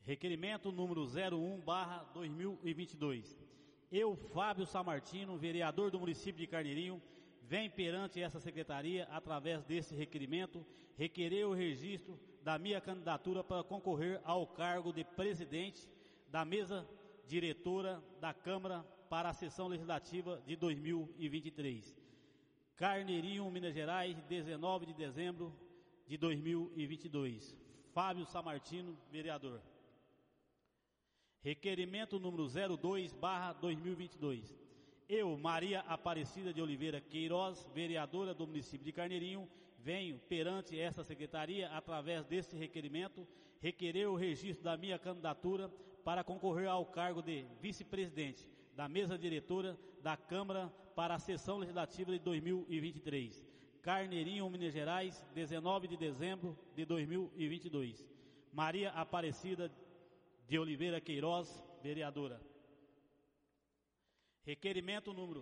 Requerimento número 01/2022. Eu, Fábio Samartino, vereador do município de Carneirinho, venho perante essa secretaria, através desse requerimento, requerer o registro da minha candidatura para concorrer ao cargo de presidente da mesa diretora da Câmara para a sessão legislativa de 2023. Carneirinho, Minas Gerais, 19 de dezembro de 2022. Fábio Samartino, vereador. Requerimento número 02/2022. Eu, Maria Aparecida de Oliveira Queiroz, vereadora do município de Carneirinho, venho perante esta secretaria, através desse requerimento, requerer o registro da minha candidatura para concorrer ao cargo de vice-presidente da mesa diretora da Câmara para a sessão legislativa de 2023. Carneirinho, Minas Gerais, 19 de dezembro de 2022. Maria Aparecida de Oliveira Queiroz, vereadora. Requerimento número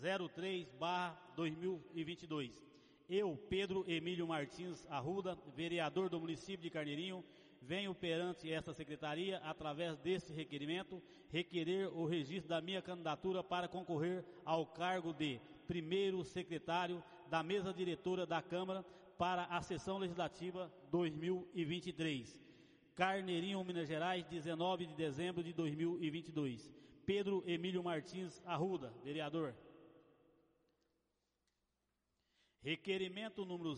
03/2022. Eu, Pedro Emílio Martins Arruda, vereador do município de Carneirinho, venho perante esta secretaria, através deste requerimento, requerer o registro da minha candidatura para concorrer ao cargo de primeiro secretário da mesa diretora da Câmara para a sessão legislativa 2023. Carneirinho, Minas Gerais, 19 de dezembro de 2022. Pedro Emílio Martins Arruda, vereador. Requerimento número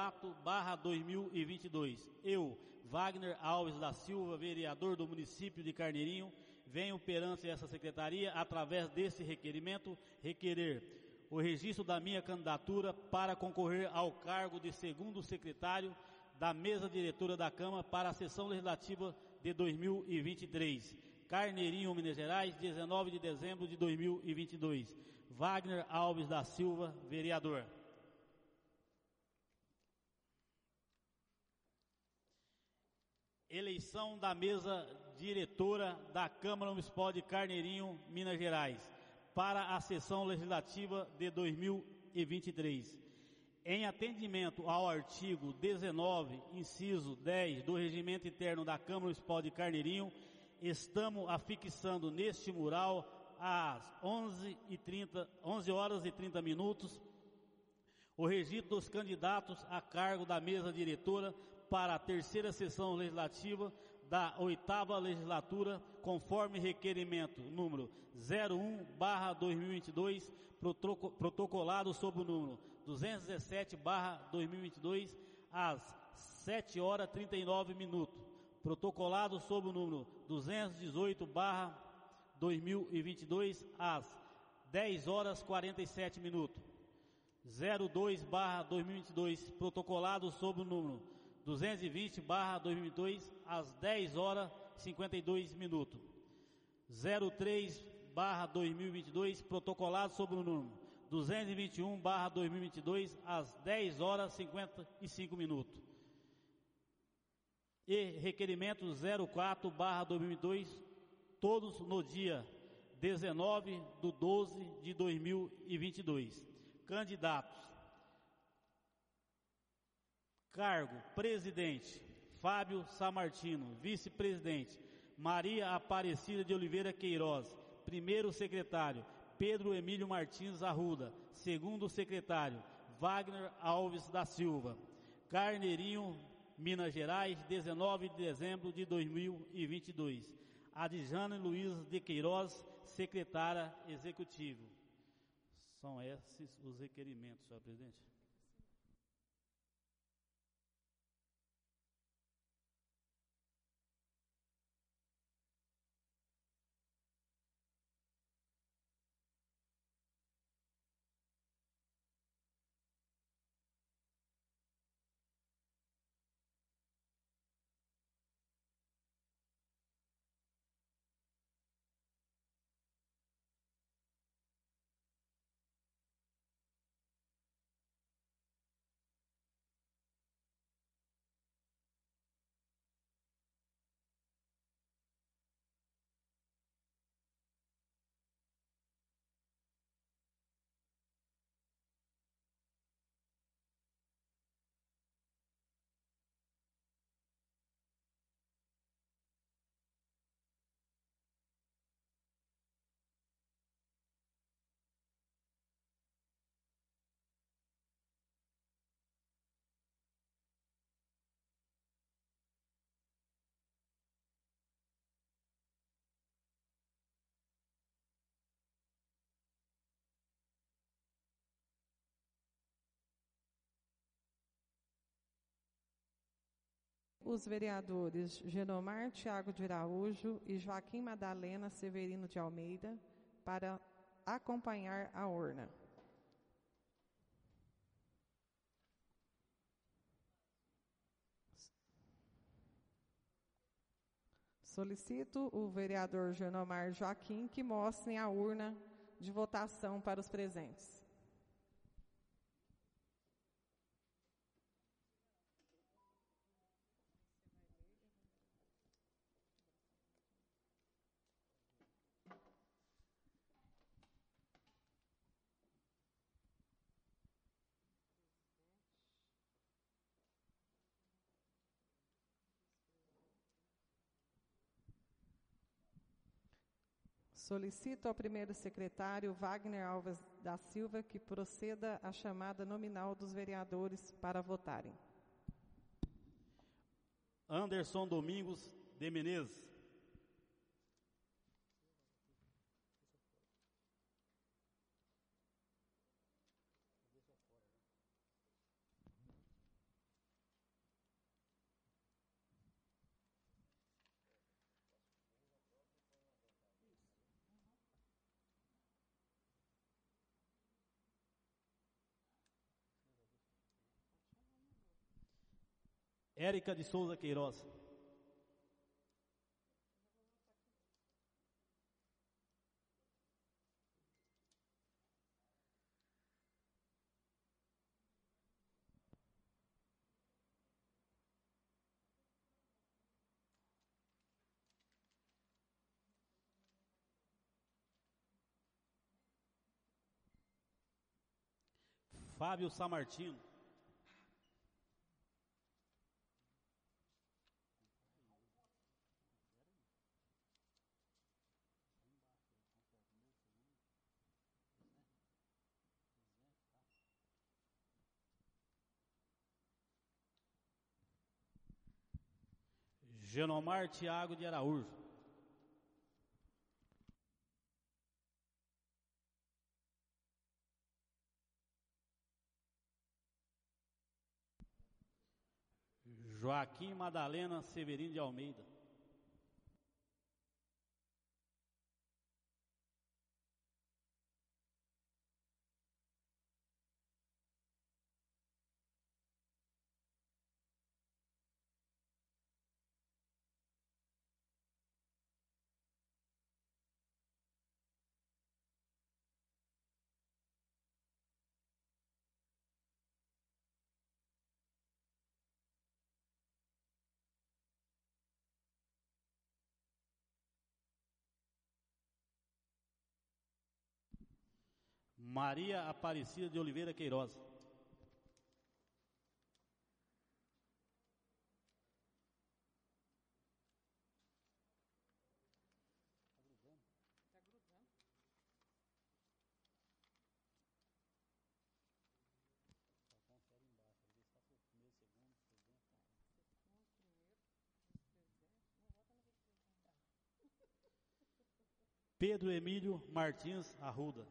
04/2022. Eu, Wagner Alves da Silva, vereador do município de Carneirinho, venho perante essa secretaria, através desse requerimento, requerer o registro da minha candidatura para concorrer ao cargo de segundo secretário da mesa diretora da Câmara para a sessão legislativa de 2023. Carneirinho, Minas Gerais, 19 de dezembro de 2022. Wagner Alves da Silva, vereador. Eleição da mesa diretora da Câmara Municipal de Carneirinho, Minas Gerais, para a sessão legislativa de 2023. Em atendimento ao artigo 19, inciso 10 do Regimento Interno da Câmara Municipal de Carneirinho, estamos afixando neste mural às 11 horas e 30 minutos o registro dos candidatos a cargo da mesa diretora para a terceira sessão legislativa da 8ª legislatura, conforme requerimento número 01/2022, protocolado sob o número 217/2022, às 7 horas e 39 minutos. Protocolado sob o número 218/2022, às 10 horas e 47 minutos. 02/2022, protocolado sob o número 220/2022, às 10 horas e 52 minutos. 03/2022, protocolado sob o número 221/2022, às 10 horas e 55 minutos. E requerimento 04/2022, todos no dia 19/12/2022. Candidatos. Cargo: presidente, Fábio Samartino. Vice-presidente, Maria Aparecida de Oliveira Queiroz. Primeiro secretário, Pedro Emílio Martins Arruda. Segundo secretário, Wagner Alves da Silva. Carneirinho, Minas Gerais, 19 de dezembro de 2022. Adjane Luiz de Queiroz, secretária executiva. São esses os requerimentos, senhor presidente. os vereadores Genomar Tiago de Araújo e Joaquim Madalena Severino de Almeida para acompanhar a urna. Solicito o vereador Genomar Joaquim que mostrem a urna de votação para os presentes. Solicito ao primeiro secretário, Wagner Alves da Silva, que proceda à chamada nominal dos vereadores para votarem. Anderson Domingos de Menezes. Érica de Souza Queiroz. Fábio Samartino. Genomar Tiago de Araújo. Joaquim Madalena Severino de Almeida. Maria Aparecida de Oliveira Queiroz. Pedro Emílio Martins Arruda.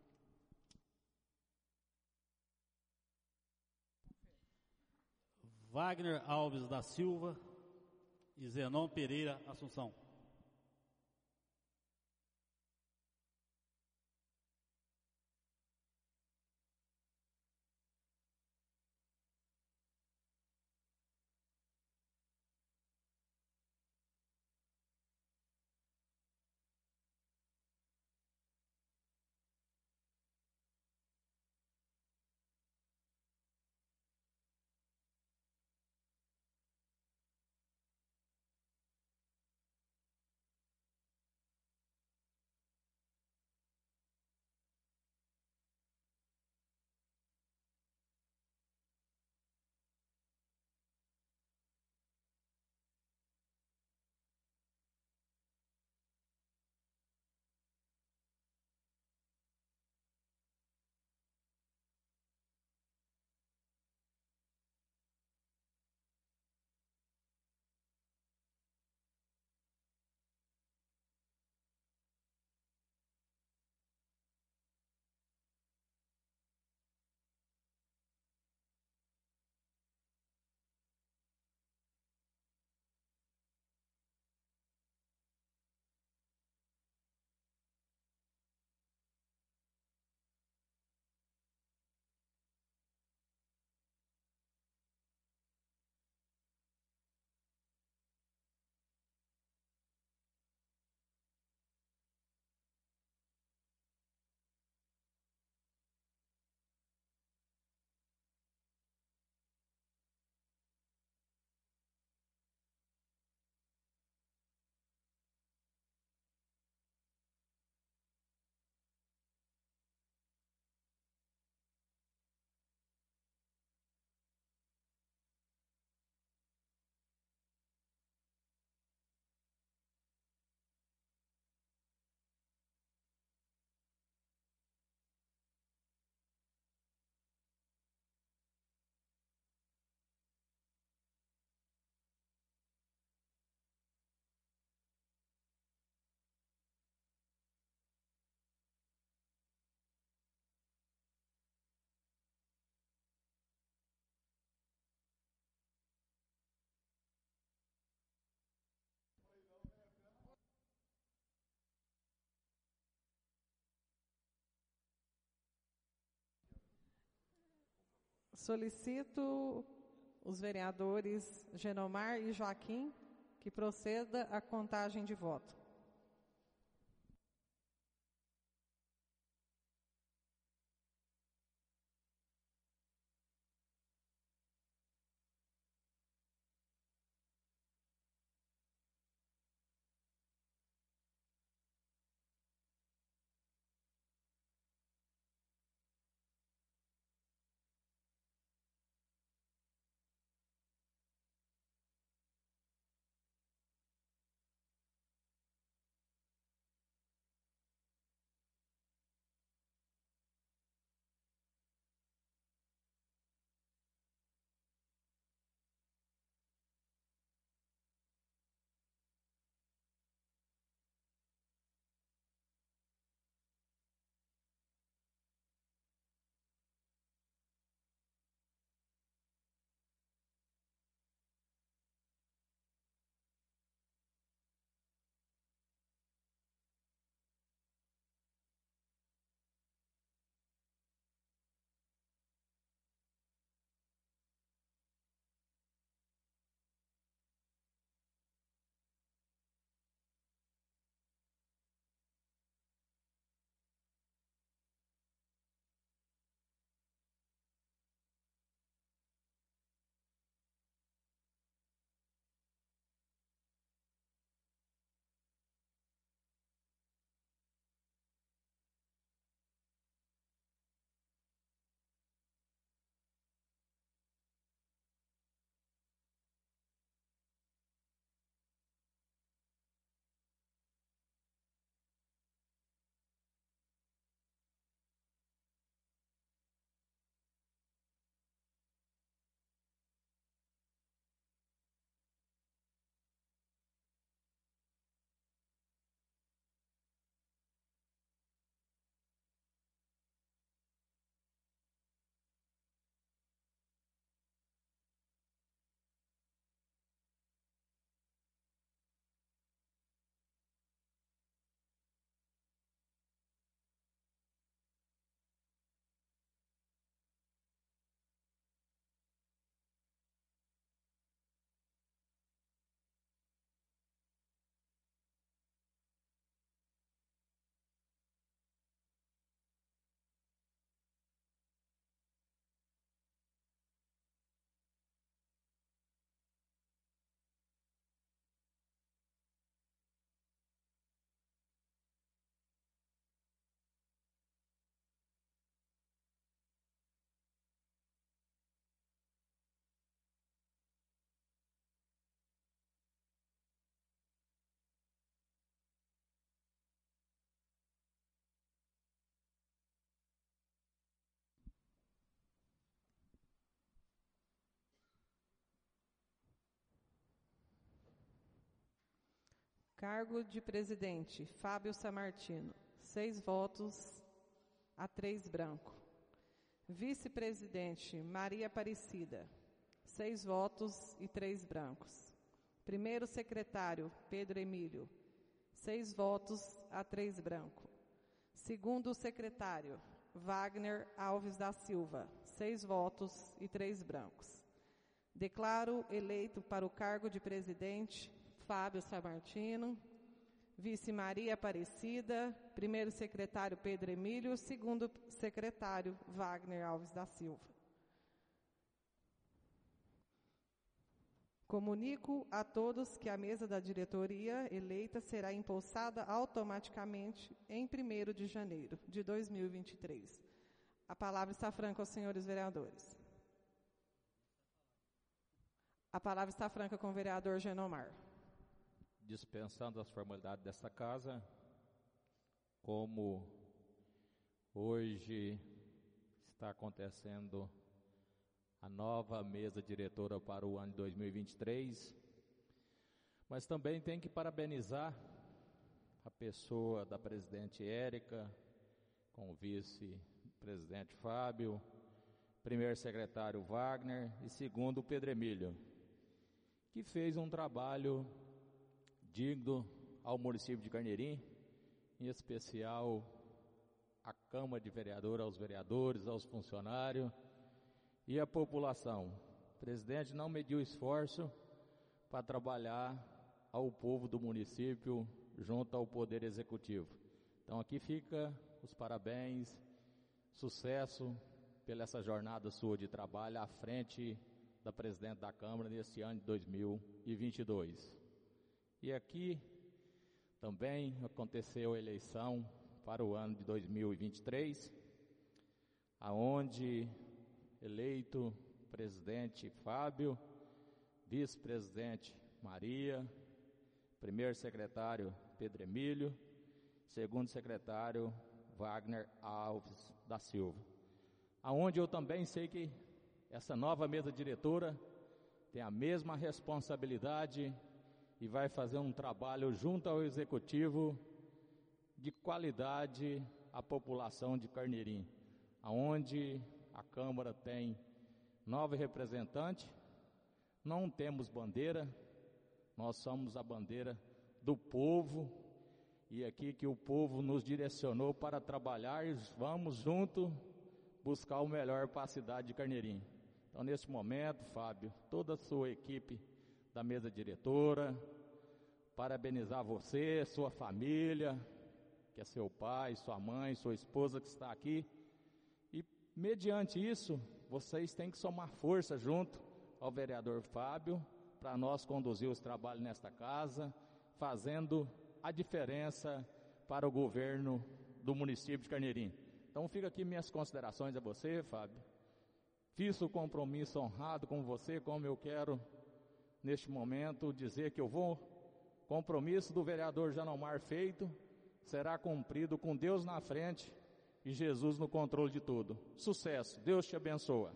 Wagner Alves da Silva e Zenon Pereira Assunção. Solicito os vereadores Genomar e Joaquim que proceda a contagem de voto. Cargo de presidente, Fábio Samartino, 6 votos a 3 branco. Vice-presidente, Maria Aparecida, 6 votos e 3 brancos. Primeiro secretário, Pedro Emílio, 6 votos a 3 branco. Segundo secretário, Wagner Alves da Silva, 6 votos e 3 brancos. Declaro eleito para o cargo de presidente Fábio Samartino, vice Maria Aparecida, primeiro secretário Pedro Emílio, segundo secretário Wagner Alves da Silva. Comunico a todos que a mesa da diretoria eleita será empossada automaticamente em 1º de janeiro de 2023. A palavra está franca aos senhores vereadores. A palavra está franca com o vereador Genomar. Dispensando as formalidades desta casa, como hoje está acontecendo a nova mesa diretora para o ano de 2023, mas também tem que parabenizar a pessoa da presidente Érica, com o vice-presidente Fábio, primeiro secretário Wagner e segundo Pedro Emílio, que fez um trabalho digno ao município de Carneirim, em especial à Câmara de Vereadores, aos vereadores, aos funcionários, E a população? O presidente não mediu esforço para trabalhar ao povo do município junto ao Poder Executivo. Então aqui fica os parabéns, sucesso pela essa jornada sua de trabalho à frente da presidente da Câmara nesse ano de 2022. E aqui também aconteceu a eleição para o ano de 2023, aonde eleito presidente Fábio, vice-presidente Maria, primeiro secretário Pedro Emílio, segundo secretário Wagner Alves da Silva. Aonde eu também sei que essa nova mesa diretora tem a mesma responsabilidade e vai fazer um trabalho junto ao executivo de qualidade à população de Carneirinho, aonde a Câmara tem 9 representantes, não temos bandeira, nós somos a bandeira do povo, e aqui que o povo nos direcionou para trabalhar, e vamos junto buscar o melhor para a cidade de Carneirinho. Então, neste momento, Fábio, toda a sua equipe da mesa diretora, parabenizar você, sua família, que é seu pai, sua mãe, sua esposa que está aqui, e mediante isso, vocês têm que somar força junto ao vereador Fábio, para nós conduzir os trabalhos nesta casa, fazendo a diferença para o governo do município de Carneirinho. Então fica aqui minhas considerações a você, Fábio. Fiz o compromisso honrado com você, como eu quero, neste momento, dizer que eu vou, compromisso do vereador Janomar feito, será cumprido com Deus na frente e Jesus no controle de tudo. Sucesso, Deus te abençoa.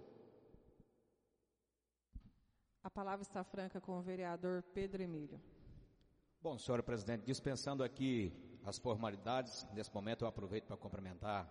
A palavra está franca com o vereador Pedro Emílio. Bom, senhora presidente, dispensando aqui as formalidades, nesse momento eu aproveito para cumprimentar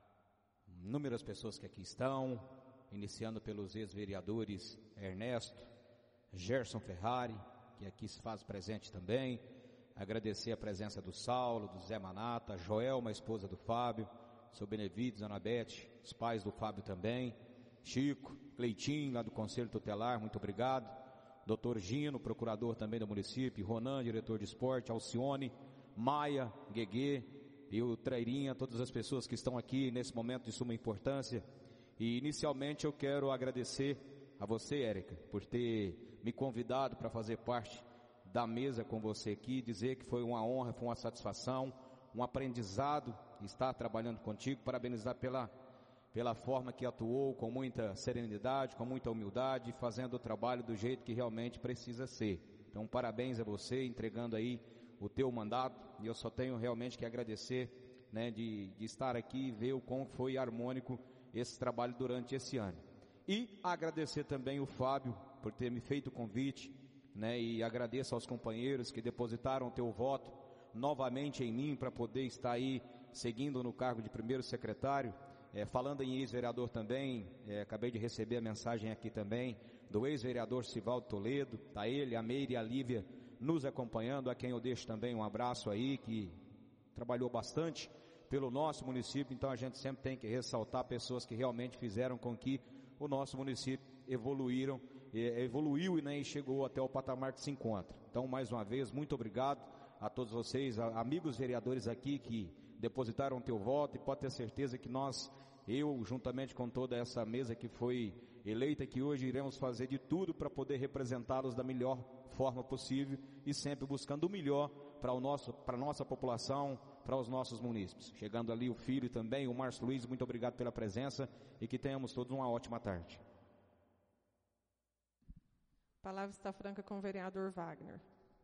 inúmeras pessoas que aqui estão, iniciando pelos ex-vereadores Ernesto, Gerson Ferrari, que aqui se faz presente também, agradecer a presença do Saulo, do Zé Manata, Joelma, a esposa do Fábio, seu Benevides, Ana Bete, os pais do Fábio também, Chico, Cleitinho, lá do Conselho Tutelar, muito obrigado, Dr. Gino, procurador também do município, Ronan, diretor de esporte, Alcione, Maia, Gueguê e o Trairinha, todas as pessoas que estão aqui nesse momento de suma importância. E inicialmente eu quero agradecer a você, Érica, por ter me convidado para fazer parte da mesa com você aqui, dizer que foi uma honra, foi uma satisfação, um aprendizado estar trabalhando contigo, parabenizar pela forma que atuou, com muita serenidade, com muita humildade, fazendo o trabalho do jeito que realmente precisa ser. Então, parabéns a você, entregando aí o teu mandato, e eu só tenho realmente que agradecer, né, de estar aqui e ver o quão foi harmônico esse trabalho durante esse ano. E agradecer também o Fábio por ter me feito o convite, né, e agradeço aos companheiros que depositaram o teu voto novamente em mim para poder estar aí seguindo no cargo de primeiro secretário. Falando em ex-vereador também, acabei de receber a mensagem aqui também do ex-vereador Sivaldo Toledo, tá ele, a Meire e a Lívia nos acompanhando, a quem eu deixo também um abraço aí, que trabalhou bastante pelo nosso município. Então a gente sempre tem que ressaltar pessoas que realmente fizeram com que o nosso município evoluiu, né, e chegou até o patamar que se encontra. Então, mais uma vez, muito obrigado a todos vocês, amigos vereadores aqui que depositaram o teu voto, e pode ter certeza que eu, juntamente com toda essa mesa que foi eleita, que hoje iremos fazer de tudo para poder representá-los da melhor forma possível e sempre buscando o melhor para a nossa população, para os nossos munícipes. Chegando ali o filho também, o Márcio Luiz, muito obrigado pela presença e que tenhamos todos uma ótima tarde. A palavra está franca com o vereador Wagner.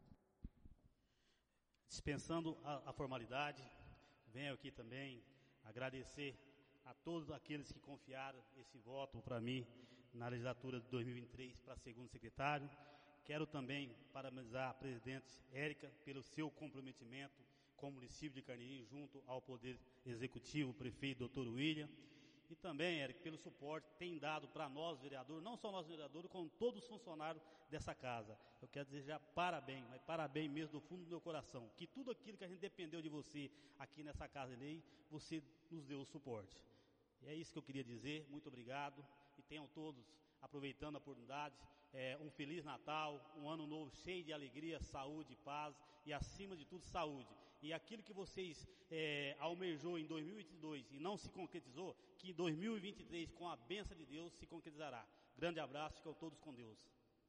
Dispensando a formalidade, venho aqui também agradecer a todos aqueles que confiaram esse voto para mim na legislatura de 2023 para segundo secretário. Quero também parabenizar a presidente Érica pelo seu comprometimento com o município de Carneirinho junto ao Poder Executivo, o prefeito Dr. William. E também, Érica, pelo suporte que tem dado para nós, vereadores, não só nós vereadores, como todos os funcionários dessa casa. Eu quero desejar parabéns, mas parabéns mesmo do fundo do meu coração, que tudo aquilo que a gente dependeu de você aqui nessa casa de lei, você nos deu o suporte. E é isso que eu queria dizer, muito obrigado, e tenham todos, aproveitando a oportunidade, um Feliz Natal, um ano novo cheio de alegria, saúde, paz e, acima de tudo, saúde. E aquilo que vocês almejou em 2022 e não se concretizou, que em 2023, com a bênção de Deus, se concretizará. Grande abraço, ficam todos com Deus.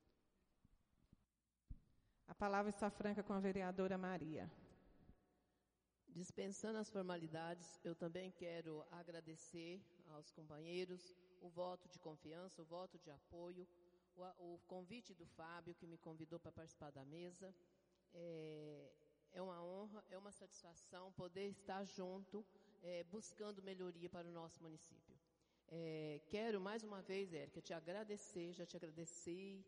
A palavra está franca com a vereadora Maria. Dispensando as formalidades, eu também quero agradecer aos companheiros o voto de confiança, o voto de apoio, o convite do Fábio, que me convidou para participar da mesa. É uma honra, é uma satisfação poder estar junto, buscando melhoria para o nosso município. Quero mais uma vez, Érica, te agradecer, já te agradeci,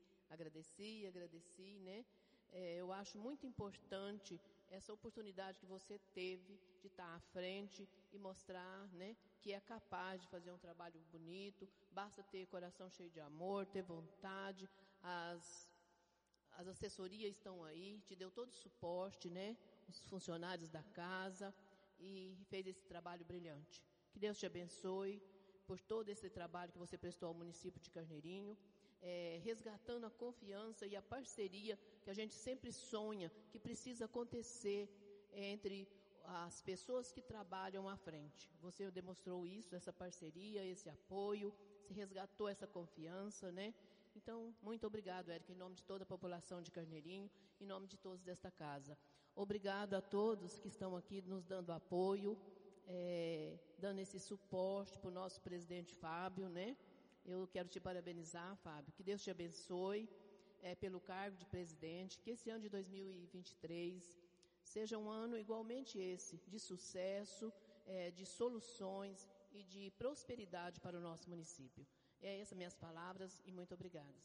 né? Eu acho muito importante essa oportunidade que você teve de estar à frente e mostrar, né, que é capaz de fazer um trabalho bonito. Basta ter coração cheio de amor, ter vontade. As assessorias estão aí, te deu todo o suporte, né, os funcionários da casa, e fez esse trabalho brilhante. Que Deus te abençoe por todo esse trabalho que você prestou ao município de Carneirinho, resgatando a confiança e a parceria que a gente sempre sonha, que precisa acontecer entre as pessoas que trabalham à frente. Você demonstrou isso, essa parceria, esse apoio, se resgatou essa confiança, né? Então, muito obrigado, Érica, em nome de toda a população de Carneirinho, em nome de todos desta casa. Obrigado a todos que estão aqui nos dando apoio, dando esse suporte para o nosso presidente Fábio, né? Eu quero te parabenizar, Fábio, que Deus te abençoe pelo cargo de presidente, que esse ano de 2023 seja um ano igualmente esse, de sucesso, de soluções e de prosperidade para o nosso município. Essas minhas palavras e muito obrigada.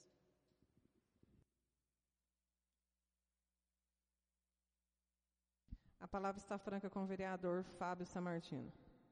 A palavra está franca com o vereador Fábio Samartino.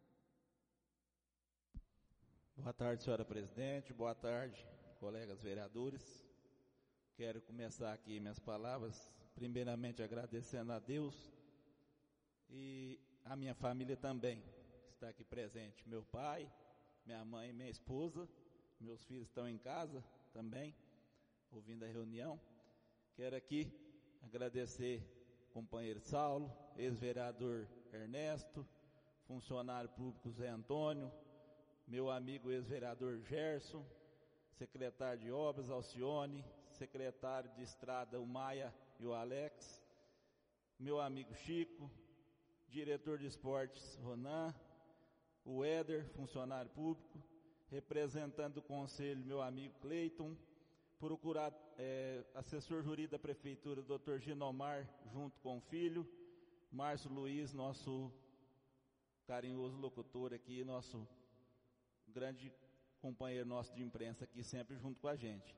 Boa tarde, senhora presidente. Boa tarde, colegas vereadores. Quero começar aqui minhas palavras, primeiramente agradecendo a Deus e a minha família também, que está aqui presente. Meu pai, minha mãe e minha esposa, meus filhos estão em casa também, ouvindo a reunião. Quero aqui agradecer o companheiro Saulo, ex-vereador Ernesto, funcionário público Zé Antônio, meu amigo ex-vereador Gerson, secretário de obras Alcione, secretário de estrada o Maia e o Alex, meu amigo Chico, diretor de esportes Ronan, o Éder, funcionário público, representante do conselho meu amigo Cleiton, procurado, assessor jurídico da prefeitura, Dr. Ginomar, junto com o filho, Márcio Luiz, nosso carinhoso locutor aqui, nosso grande companheiro nosso de imprensa aqui, sempre junto com a gente.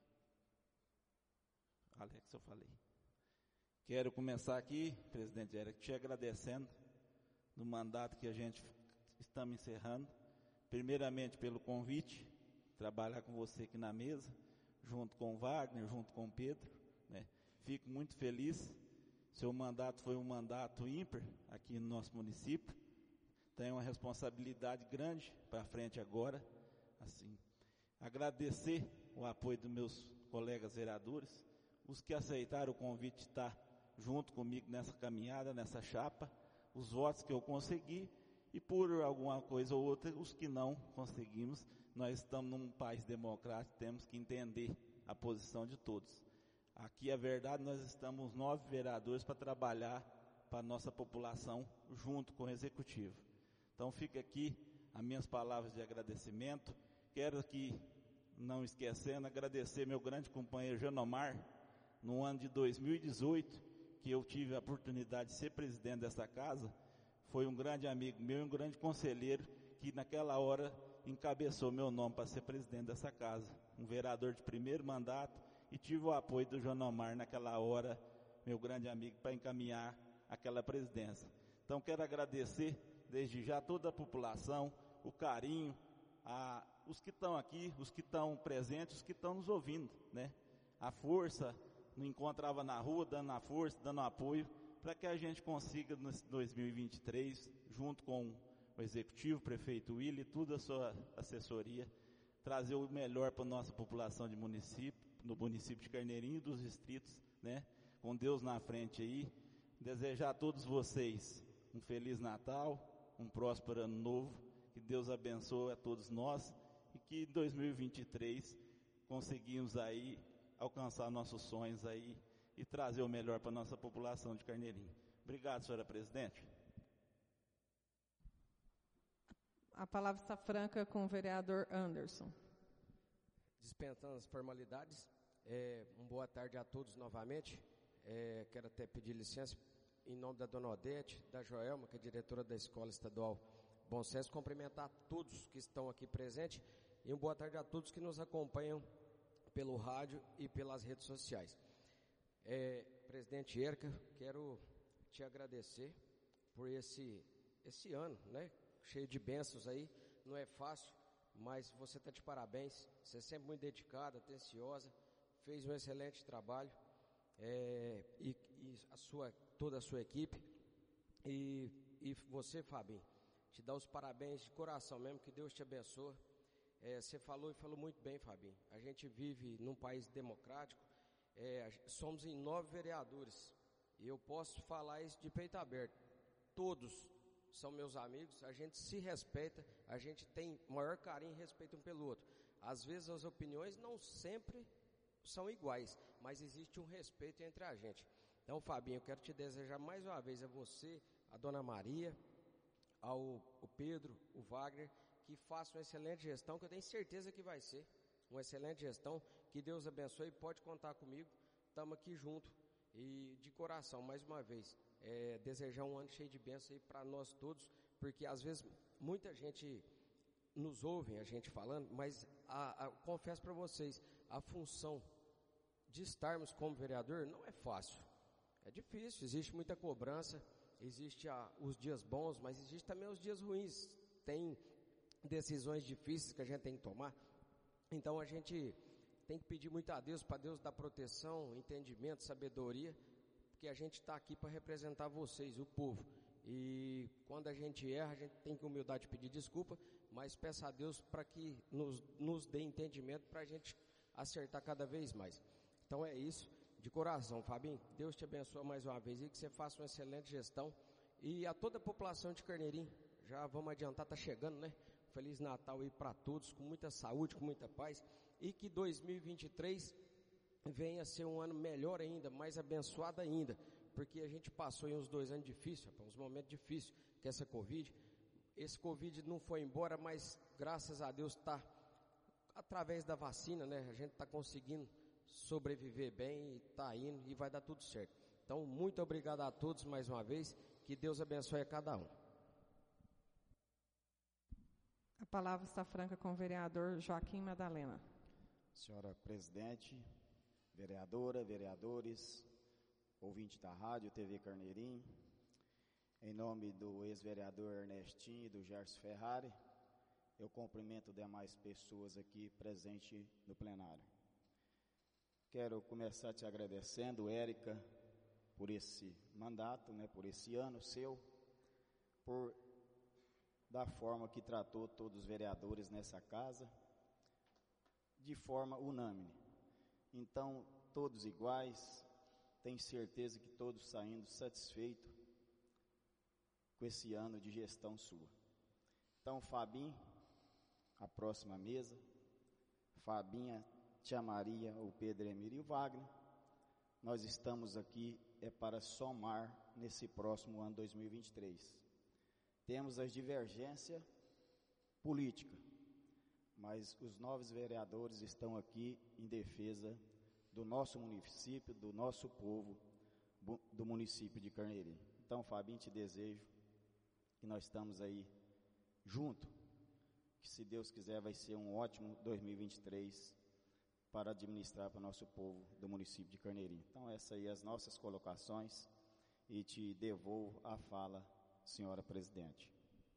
Alex, eu falei. Quero começar aqui, presidente Érica, te agradecendo no mandato que a gente estamos encerrando. Primeiramente pelo convite, trabalhar com você aqui na mesa, junto com o Wagner, junto com o Pedro, né? Fico muito feliz. Seu mandato foi um mandato ímpar aqui no nosso município. Tenho uma responsabilidade grande para frente agora. Assim, agradecer o apoio dos meus colegas vereadores, os que aceitaram o convite de estar junto comigo nessa caminhada, nessa chapa, os votos que eu consegui e por alguma coisa ou outra, os que não conseguimos. Nós estamos num país democrático, temos que entender a posição de todos. Aqui, a verdade, nós estamos 9 vereadores para trabalhar para a nossa população junto com o Executivo. Então, fica aqui as minhas palavras de agradecimento. Quero aqui, não esquecendo, agradecer meu grande companheiro Janomar, no ano de 2018, que eu tive a oportunidade de ser presidente dessa casa. Foi um grande amigo meu e um grande conselheiro que naquela hora encabeçou meu nome para ser presidente dessa casa. Um vereador de primeiro mandato, e tive o apoio do Janomar naquela hora, meu grande amigo, para encaminhar aquela presidência. Então quero agradecer desde já toda a população, o carinho, os que estão aqui, os que estão presentes, os que estão nos ouvindo, né? A força, nos encontrava na rua, dando a força, dando apoio, para que a gente consiga, no 2023, junto com o Executivo, o prefeito Willi, toda a sua assessoria, trazer o melhor para a nossa população de município, no município de Carneirinho e dos distritos, né? Com Deus na frente aí. Desejar a todos vocês um Feliz Natal, um próspero Ano Novo, que Deus abençoe a todos nós e que em 2023 conseguimos aí alcançar nossos sonhos aí e trazer o melhor para a nossa população de Carneirinho. Obrigado, senhora presidente. A palavra está franca com o vereador Anderson. Dispensando as formalidades, uma boa tarde a todos novamente. Quero até pedir licença em nome da dona Odete, da Joelma, que é diretora da Escola Estadual Bom Senso, cumprimentar todos que estão aqui presentes e uma boa tarde a todos que nos acompanham pelo rádio e pelas redes sociais. Presidente Érica, quero te agradecer por esse ano, né? Cheio de bênçãos aí, não é fácil, mas você está de parabéns, você é sempre muito dedicada, atenciosa, fez um excelente trabalho, e toda a sua equipe, e você, Fabinho, te dá os parabéns de coração mesmo, que Deus te abençoe. Você falou muito bem, Fabinho, a gente vive num país democrático, somos em 9 vereadores, e eu posso falar isso de peito aberto, todos são meus amigos, a gente se respeita, a gente tem maior carinho e respeito um pelo outro. Às vezes as opiniões não sempre são iguais, mas existe um respeito entre a gente. Então, Fabinho, eu quero te desejar mais uma vez a você, a dona Maria, ao Pedro, o Wagner, que façam uma excelente gestão, que eu tenho certeza que vai ser uma excelente gestão, que Deus abençoe, pode contar comigo, estamos aqui junto e de coração, mais uma vez, desejar um ano cheio de bênçãos aí para nós todos, porque às vezes muita gente nos ouve, a gente falando, mas confesso para vocês, a função de estarmos como vereador não é fácil, é difícil, existe muita cobrança, existe os dias bons, mas existe também os dias ruins, tem decisões difíceis que a gente tem que tomar, então a gente tem que pedir muito a Deus, para Deus dar proteção, entendimento, sabedoria, porque a gente está aqui para representar vocês, o povo, e quando a gente erra, a gente tem que humildade pedir desculpa, mas peça a Deus para que nos dê entendimento para a gente acertar cada vez mais. Então é isso, de coração, Fabinho, Deus te abençoe mais uma vez e que você faça uma excelente gestão, e a toda a população de Carneirinho, já vamos adiantar, está chegando, né? Feliz Natal aí para todos, com muita saúde, com muita paz, e que 2023 venha a ser um ano melhor ainda, mais abençoado ainda, porque a gente passou em uns 2 anos difíceis, uns momentos difíceis, que essa Covid, esse Covid não foi embora, mas graças a Deus está, através da vacina, né, a gente está conseguindo sobreviver bem, e está indo, e vai dar tudo certo. Então, muito obrigado a todos mais uma vez, que Deus abençoe a cada um. A palavra está franca com o vereador Joaquim Madalena. Senhora presidente, vereadora, vereadores, ouvinte da rádio, TV Carneirinho, em nome do ex-vereador Ernestinho e do Gerson Ferrari, eu cumprimento demais pessoas aqui presentes no plenário. Quero começar te agradecendo, Érica, por esse mandato, né, por esse ano seu, da forma que tratou todos os vereadores nessa casa, de forma unânime. Então, todos iguais, tenho certeza que todos saindo satisfeitos com esse ano de gestão sua. Então, Fabinho, a próxima mesa, Fabinha, Tia Maria, o Pedro Emílio e o Wagner, nós estamos aqui para somar nesse próximo ano 2023. Temos as divergências políticas, mas os novos vereadores estão aqui em defesa do nosso município, do nosso povo, do município de Carneirinho. Então, Fabinho, te desejo que nós estamos aí junto, que se Deus quiser vai ser um ótimo 2023 para administrar para o nosso povo do município de Carneirinho. Então, essas aí as nossas colocações e te devolvo a fala, senhora presidente.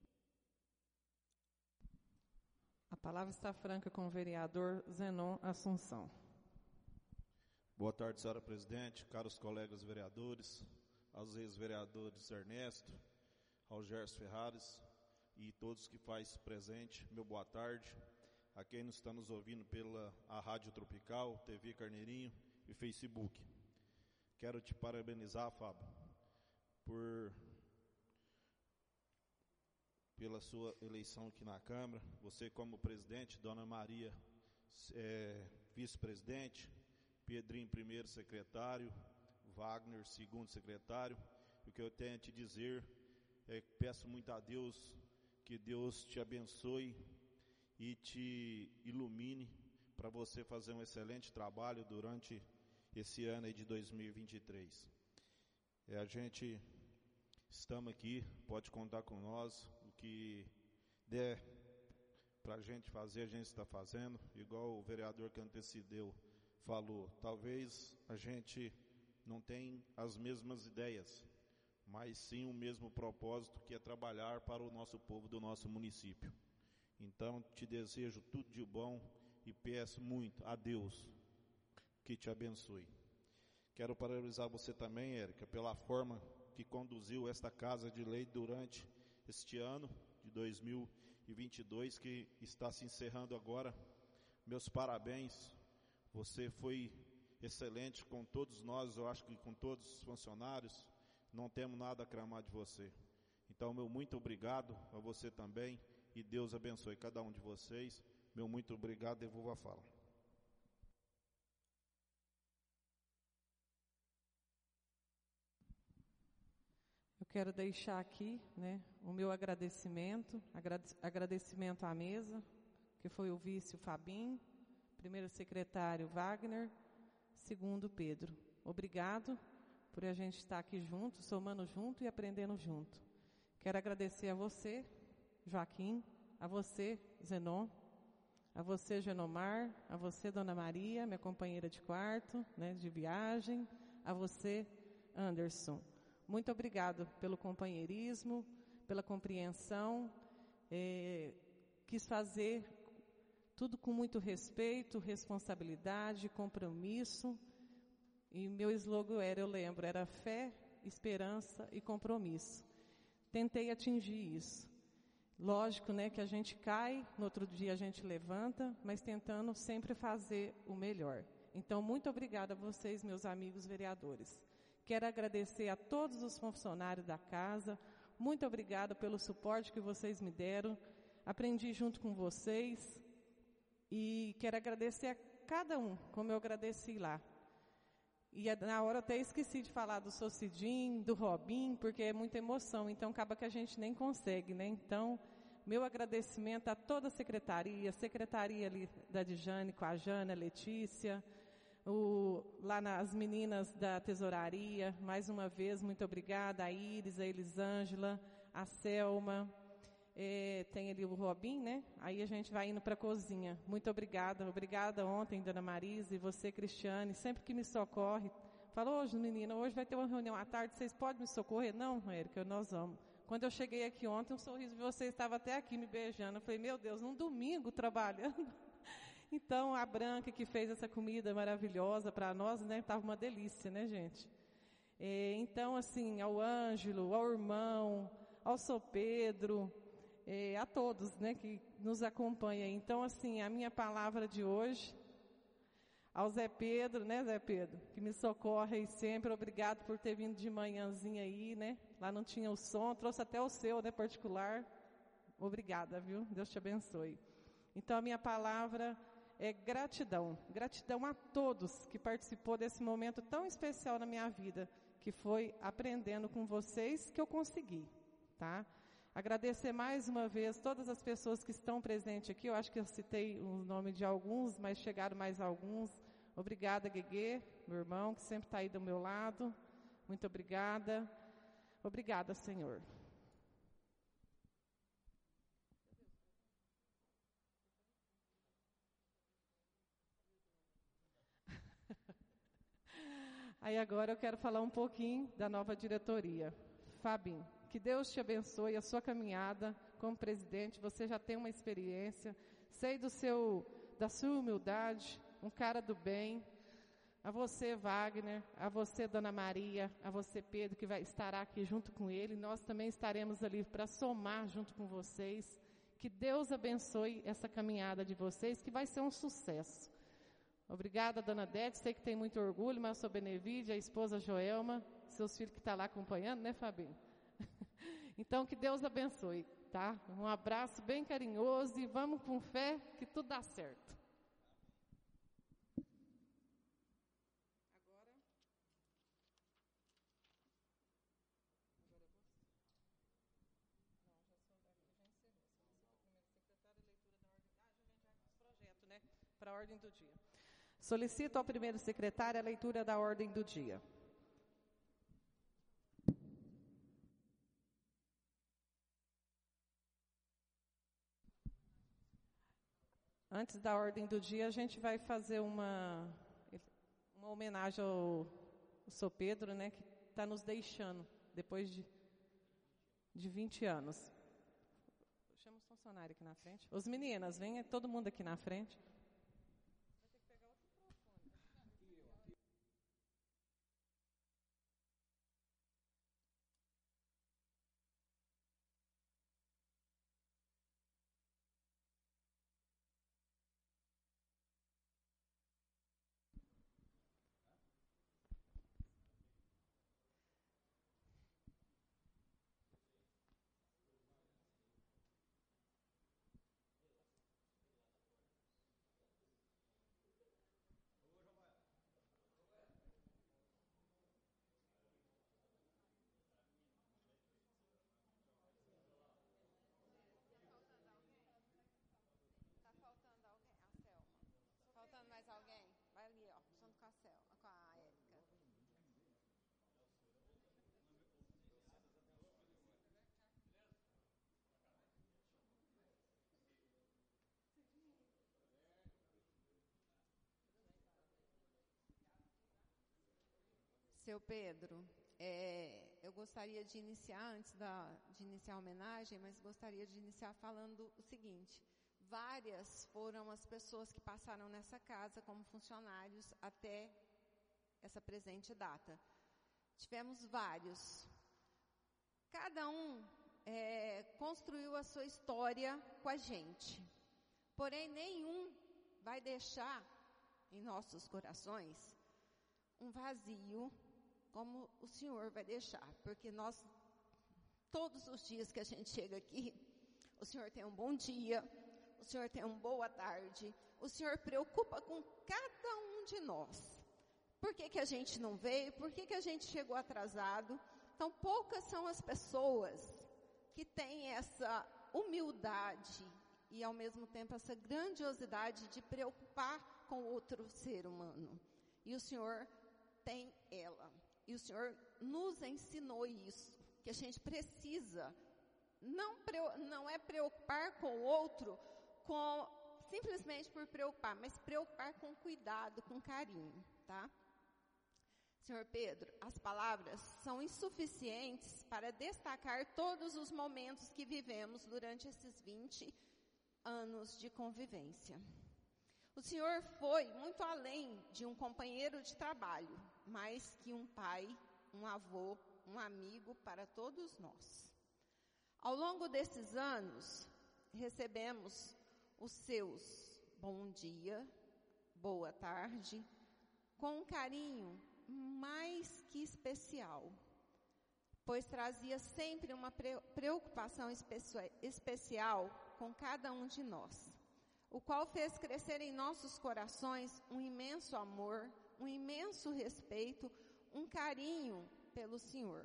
A palavra está franca com o vereador Zenon Assunção. Boa tarde, senhora presidente, caros colegas vereadores, aos ex-vereadores Ernesto, ao Gerson Ferrares e todos que faz presente, meu boa tarde. a quem nos está nos ouvindo pela a Rádio Tropical, TV Carneirinho e Facebook. Quero te parabenizar, Fábio, pela sua eleição aqui na Câmara. Você como presidente, Dona Maria vice-presidente, Pedrinho primeiro secretário, Wagner segundo secretário. O que eu tenho a te dizer é que peço muito a Deus que Deus te abençoe e te ilumine para você fazer um excelente trabalho durante esse ano aí de 2023. A gente estamos aqui, pode contar com nós, o que der para a gente fazer, a gente está fazendo, igual o vereador que antecedeu falou. Talvez a gente não tenha as mesmas ideias, mas sim o mesmo propósito, que é trabalhar para o nosso povo do nosso município. Então, te desejo tudo de bom e peço muito a Deus que te abençoe. Quero parabenizar você também, Érica, pela forma que conduziu esta Casa de Lei durante este ano de 2022, que está se encerrando agora. Meus parabéns, você foi excelente com todos nós, eu acho que com todos os funcionários, não temos nada a clamar de você. Então, meu muito obrigado a você também, e Deus abençoe cada um de vocês. Meu muito obrigado, devolvo a fala. Eu quero deixar aqui, o meu agradecimento à mesa, que foi o vice o Fabinho, primeiro secretário Wagner, segundo Pedro. Obrigado por a gente estar aqui junto, somando junto e aprendendo junto. Quero agradecer a você, Joaquim, a você, Zenon, a você, Genomar, a você, Dona Maria, minha companheira de quarto, de viagem, a você, Anderson. Muito obrigado pelo companheirismo, pela compreensão. Quis fazer tudo com muito respeito, responsabilidade, compromisso. E meu slogan era fé, esperança e compromisso. Tentei atingir isso. Lógico, que a gente cai, no outro dia a gente levanta, mas tentando sempre fazer o melhor. Então, muito obrigada a vocês, meus amigos vereadores. Quero agradecer a todos os funcionários da casa. Muito obrigada pelo suporte que vocês me deram. Aprendi junto com vocês. E quero agradecer a cada um, como eu agradeci lá. E na hora eu até esqueci de falar do Socidim, do Robin, porque é muita emoção, então acaba que a gente nem consegue, Então, meu agradecimento a toda a secretaria ali da Dijane, com a Jana, a Letícia, lá nas meninas da tesouraria, mais uma vez, muito obrigada, a Iris, a Elisângela, a Selma, tem ali o Robin, Aí a gente vai indo para a cozinha. Muito obrigada ontem, Dona Marisa, e você, Cristiane, sempre que me socorre. Falou, hoje, menina, hoje vai ter uma reunião à tarde, vocês podem me socorrer? Não, Érica, nós vamos. Quando eu cheguei aqui ontem, um sorriso de vocês estava até aqui me beijando. Eu falei, meu Deus, num domingo trabalhando. Então, a Branca que fez essa comida maravilhosa para nós, estava uma delícia, gente? Então, assim, ao Ângelo, ao irmão, ao São Pedro, a todos, que nos acompanham. Então, assim, a minha palavra de hoje, ao Zé Pedro, Zé Pedro, que me socorre aí sempre, obrigado por ter vindo de manhãzinha aí, Lá não tinha o som, trouxe até o seu, particular. Obrigada, viu? Deus te abençoe. Então, a minha palavra é gratidão. Gratidão a todos que participou desse momento tão especial na minha vida, que foi aprendendo com vocês que eu consegui, tá? Agradecer mais uma vez todas as pessoas que estão presentes aqui. Eu acho que eu citei o nome de alguns, mas chegaram mais alguns. Obrigada, Gueguê, meu irmão, que sempre está aí do meu lado. Muito obrigada. Obrigada, Senhor. Aí agora eu quero falar um pouquinho da nova diretoria. Fabinho, que Deus te abençoe a sua caminhada como presidente. Você já tem uma experiência, sei da sua humildade, um cara do bem. A você, Wagner, a você, Dona Maria, a você, Pedro, que estará aqui junto com ele. Nós também estaremos ali para somar junto com vocês. Que Deus abençoe essa caminhada de vocês, que vai ser um sucesso. Obrigada, dona Dete, sei que tem muito orgulho, mas eu sou Benevide, a esposa Joelma, seus filhos que estão lá acompanhando, né, Fabinho? Então, que Deus abençoe, tá? Um abraço bem carinhoso e vamos com fé que tudo dá certo. Para a ordem do dia. Solicito ao primeiro secretário a leitura da ordem do dia. Antes da ordem do dia, a gente vai fazer uma homenagem ao Sr. Pedro, né, que está nos deixando depois de 20 anos. Chama os funcionários aqui na frente. Os meninas, venha todo mundo aqui na frente. Seu Pedro, eu gostaria de iniciar, antes de iniciar a homenagem, mas gostaria de iniciar falando o seguinte: várias foram as pessoas que passaram nessa casa como funcionários até essa presente data. Tivemos vários. Cada um construiu a sua história com a gente. Porém, nenhum vai deixar em nossos corações um vazio como o Senhor vai deixar, porque nós, todos os dias que a gente chega aqui, o Senhor tem um bom dia, o Senhor tem uma boa tarde, o Senhor preocupa com cada um de nós. Por que a gente não veio? Por que a gente chegou atrasado? Então, poucas são as pessoas que têm essa humildade e, ao mesmo tempo, essa grandiosidade de preocupar com outro ser humano. E o Senhor tem ela. E o Senhor nos ensinou isso, que a gente precisa, não é preocupar com o outro simplesmente por preocupar, mas preocupar com cuidado, com carinho, tá? Senhor Pedro, as palavras são insuficientes para destacar todos os momentos que vivemos durante esses 20 anos de convivência. O Senhor foi muito além de um companheiro de trabalho, mais que um pai, um avô, um amigo para todos nós. Ao longo desses anos, recebemos os seus bom dia, boa tarde, com um carinho mais que especial, pois trazia sempre uma preocupação especial com cada um de nós, o qual fez crescer em nossos corações um imenso amor, um imenso respeito, um carinho pelo Senhor.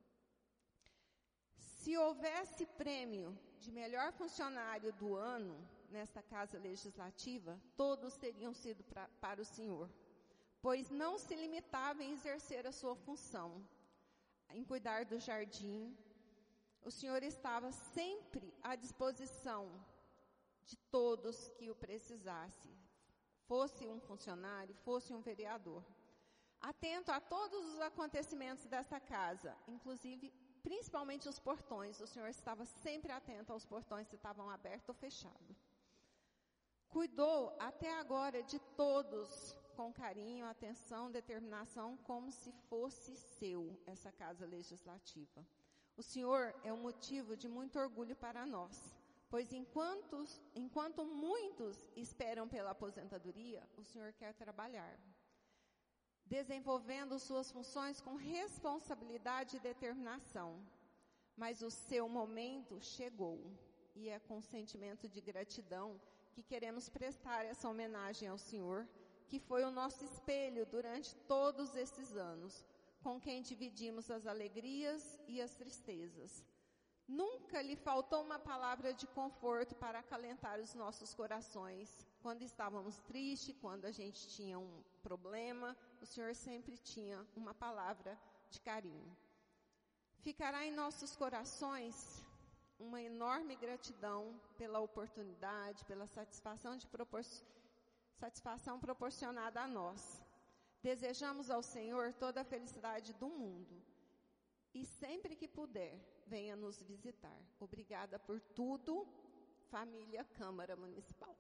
Se houvesse prêmio de melhor funcionário do ano nesta Casa Legislativa, todos teriam sido para o Senhor, pois não se limitava em exercer a sua função, em cuidar do jardim. O Senhor estava sempre à disposição de todos que o precisasse, fosse um funcionário, fosse um vereador. Atento a todos os acontecimentos dessa casa, inclusive, principalmente os portões. O Senhor estava sempre atento aos portões, se estavam abertos ou fechados. Cuidou até agora de todos com carinho, atenção, determinação, como se fosse seu, essa Casa Legislativa. O Senhor é um motivo de muito orgulho para nós, Pois enquanto muitos esperam pela aposentadoria, o Senhor quer trabalhar, desenvolvendo suas funções com responsabilidade e determinação. Mas o seu momento chegou, e é com sentimento de gratidão que queremos prestar essa homenagem ao Senhor, que foi o nosso espelho durante todos esses anos, com quem dividimos as alegrias e as tristezas. Nunca lhe faltou uma palavra de conforto para acalentar os nossos corações. Quando estávamos tristes, quando a gente tinha um problema, o Senhor sempre tinha uma palavra de carinho. Ficará em nossos corações uma enorme gratidão pela oportunidade, pela satisfação proporcionada a nós. Desejamos ao Senhor toda a felicidade do mundo. E sempre que puder, venha nos visitar. Obrigada por tudo, família Câmara Municipal.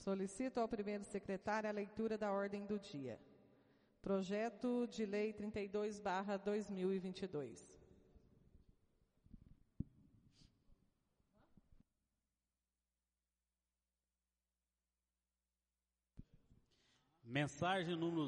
Solicito ao primeiro secretário a leitura da ordem do dia. Projeto de Lei 32/2022. Mensagem número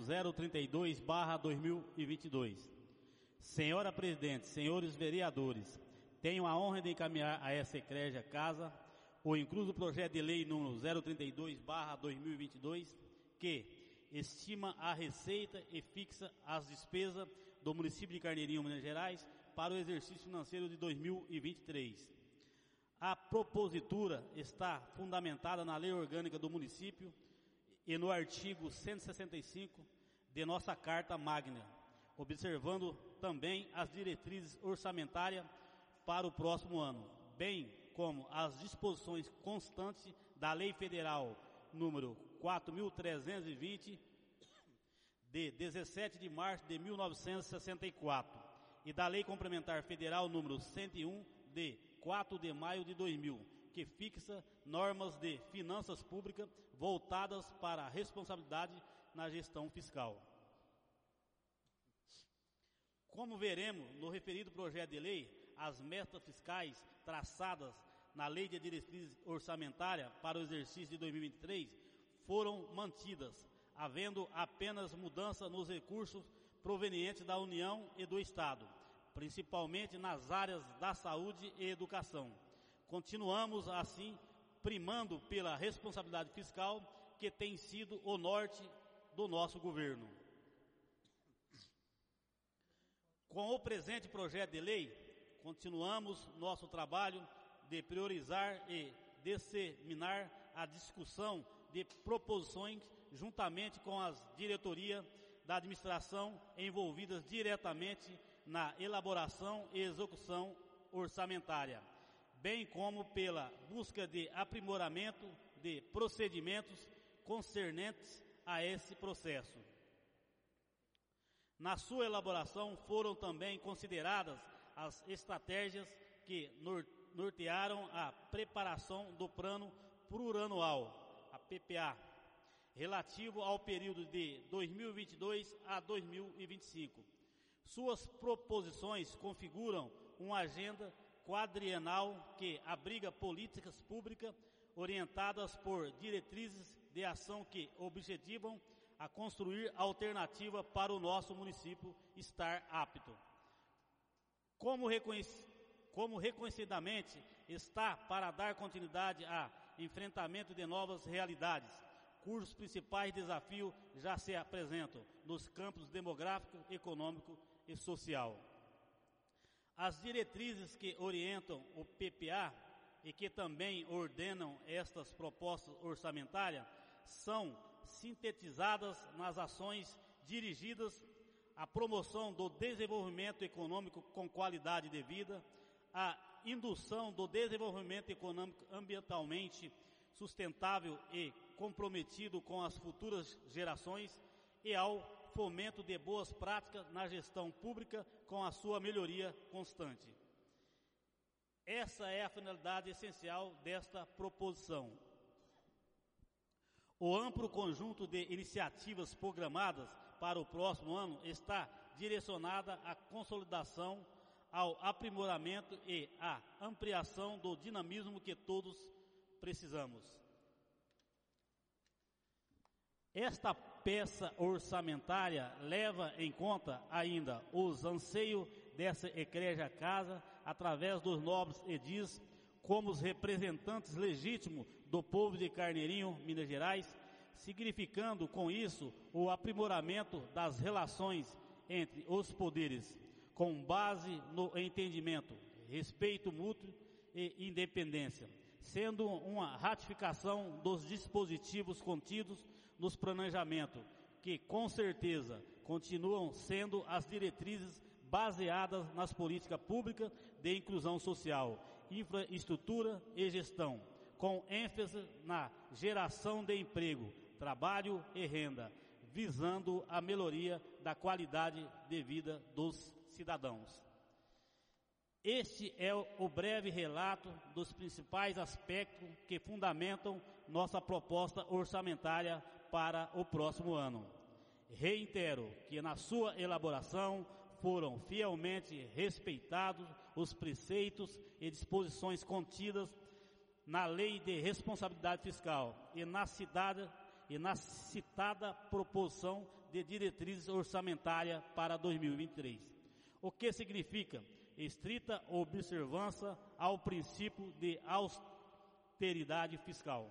032/2022. Senhora Presidente, senhores vereadores, tenho a honra de encaminhar a essa egrégia casa o incluso projeto de lei número 032/2022, que estima a receita e fixa as despesas do município de Carneirinho, Minas Gerais, para o exercício financeiro de 2023. A propositura está fundamentada na Lei Orgânica do Município e no artigo 165 de nossa Carta Magna, observando também as diretrizes orçamentárias para o próximo ano, bem como as disposições constantes da Lei Federal número 4.320, de 17 de março de 1964, e da Lei Complementar Federal número 101, de 4 de maio de 2000, que fixa normas de finanças públicas voltadas para a responsabilidade na gestão fiscal. Como veremos no referido projeto de lei, as metas fiscais traçadas na Lei de Diretrizes Orçamentárias para o exercício de 2023 foram mantidas, havendo apenas mudança nos recursos provenientes da União e do Estado, principalmente nas áreas da saúde e educação. Continuamos, assim, primando pela responsabilidade fiscal, que tem sido o norte do nosso governo. Com o presente projeto de lei, continuamos nosso trabalho de priorizar e disseminar a discussão de proposições juntamente com as diretorias da administração envolvidas diretamente na elaboração e execução orçamentária, bem como pela busca de aprimoramento de procedimentos concernentes a esse processo. Na sua elaboração foram também consideradas as estratégias que nortearam a preparação do Plano Plurianual, a PPA, relativo ao período de 2022 a 2025. Suas proposições configuram uma agenda quadrienal que abriga políticas públicas orientadas por diretrizes de ação que objetivam a construir alternativa para o nosso município estar apto. Como reconhecidamente está para dar continuidade a enfrentamento de novas realidades, cujos principais desafios já se apresentam nos campos demográfico, econômico e social. As diretrizes que orientam o PPA e que também ordenam estas propostas orçamentárias são sintetizadas nas ações dirigidas à promoção do desenvolvimento econômico com qualidade de vida, à indução do desenvolvimento econômico ambientalmente sustentável e comprometido com as futuras gerações e ao fomento de boas práticas na gestão pública com a sua melhoria constante. Essa é a finalidade essencial desta proposição. O amplo conjunto de iniciativas programadas para o próximo ano está direcionada à consolidação, ao aprimoramento e à ampliação do dinamismo que todos precisamos. Esta peça orçamentária leva em conta ainda os anseios dessa egrégia casa, através dos nobres edis, como os representantes legítimos do povo de Carneirinho, Minas Gerais, significando com isso o aprimoramento das relações entre os poderes, com base no entendimento, respeito mútuo e independência, sendo uma ratificação dos dispositivos contidos nos planejamentos, que com certeza continuam sendo as diretrizes baseadas nas políticas públicas de inclusão social, infraestrutura e gestão, com ênfase na geração de emprego, trabalho e renda, visando a melhoria da qualidade de vida dos cidadãos. Este é o breve relato dos principais aspectos que fundamentam nossa proposta orçamentária para o próximo ano. Reitero que na sua elaboração foram fielmente respeitados os preceitos e disposições contidas na Lei de Responsabilidade Fiscal e na citada proposição de diretrizes orçamentárias para 2023, o que significa estrita observância ao princípio de austeridade fiscal.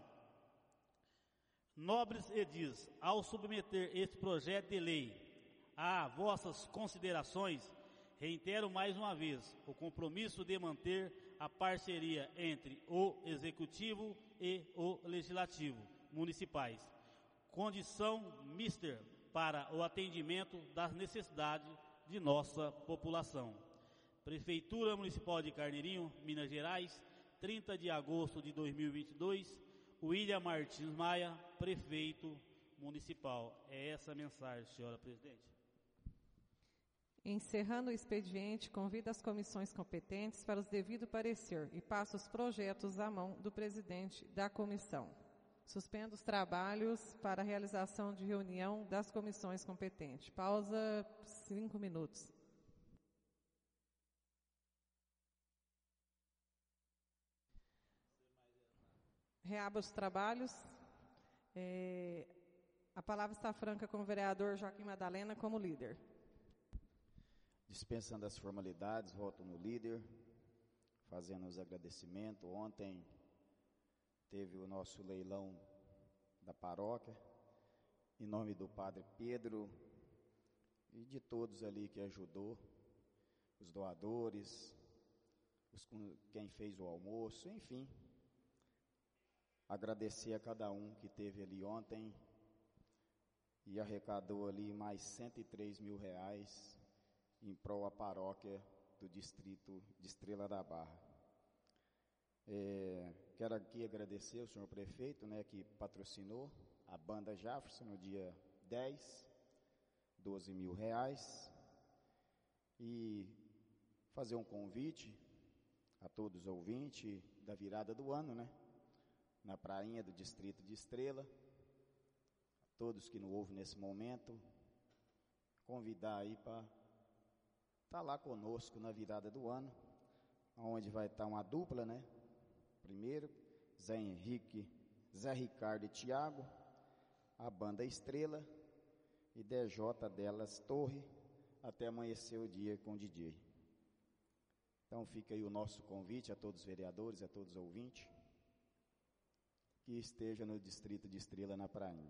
Nobres edis, ao submeter este projeto de lei a vossas considerações, reitero mais uma vez o compromisso de manter a parceria entre o Executivo e o Legislativo municipais, condição mister para o atendimento das necessidades de nossa população. Prefeitura Municipal de Carneirinho, Minas Gerais, 30 de agosto de 2022, William Martins Maia, Prefeito Municipal. É essa a mensagem, senhora presidente. Encerrando o expediente, convido as comissões competentes para os devido parecer e passo os projetos à mão do presidente da comissão. Suspendo os trabalhos para a realização de reunião das comissões competentes. Pausa 5 minutos. Reabra os trabalhos. A palavra está franca com o vereador Joaquim Madalena como líder. Dispensando as formalidades, voto no líder, fazendo os agradecimentos. Ontem teve o nosso leilão da paróquia, em nome do Padre Pedro e de todos ali que ajudou, os doadores, quem fez o almoço, enfim. Agradecer a cada um que teve ali ontem e arrecadou ali mais 103 mil reais em prol à paróquia do distrito de Estrela da Barra. Quero aqui agradecer ao senhor prefeito, que patrocinou a banda Jefferson no dia 10, 12 mil reais, e fazer um convite a todos os ouvintes da virada do ano, na prainha do distrito de Estrela, todos que não ouvem nesse momento, convidar aí para estar lá conosco na virada do ano, onde vai estar uma dupla, Primeiro, Zé Ricardo e Tiago, a banda Estrela e DJ delas Torre, até amanhecer o dia com o DJ. Então fica aí o nosso convite a todos os vereadores, a todos os ouvintes, que esteja no distrito de Estrela, na prainha.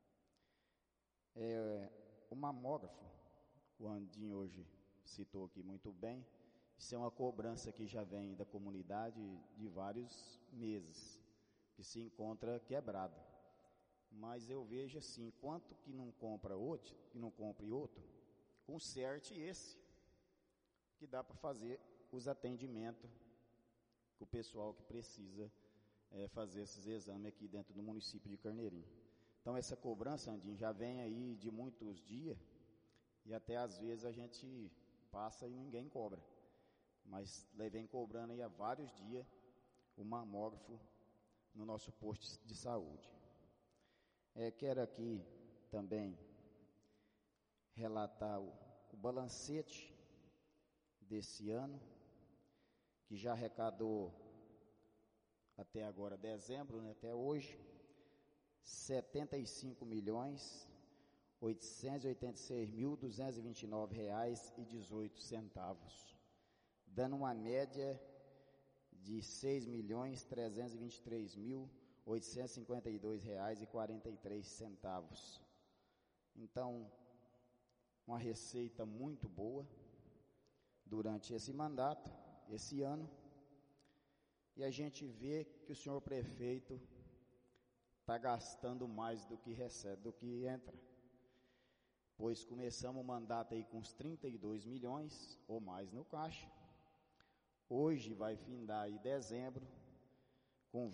O mamógrafo, o Andinho hoje citou aqui muito bem, isso é uma cobrança que já vem da comunidade de vários meses, que se encontra quebrado. Mas eu vejo assim, enquanto que não compre outro, conserte esse, que dá para fazer os atendimentos com o pessoal que precisa fazer esses exames aqui dentro do município de Carneirinho. Então essa cobrança, Andinho, já vem aí de muitos dias, e até às vezes a gente passa e ninguém cobra. Mas vem cobrando aí há vários dias o mamógrafo no nosso posto de saúde. Quero aqui também relatar o balancete desse ano, que já arrecadou até agora, dezembro, até hoje, 75.886.229,18, dando uma média de R$ 6.323.852,43. Então, uma receita muito boa durante esse mandato, esse ano, e a gente vê que o senhor prefeito está gastando mais do que recebe, do que entra. Pois começamos o mandato aí com uns 32 milhões ou mais no caixa. Hoje vai findar aí dezembro com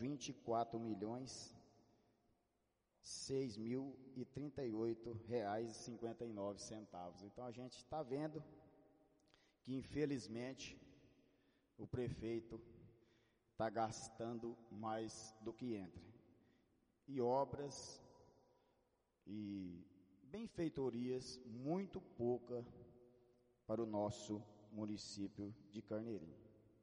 24.006.038,59 reais. Então a gente está vendo que infelizmente o prefeito está gastando mais do que entra. E obras e benfeitorias muito pouca para o nosso município de Carneirinho.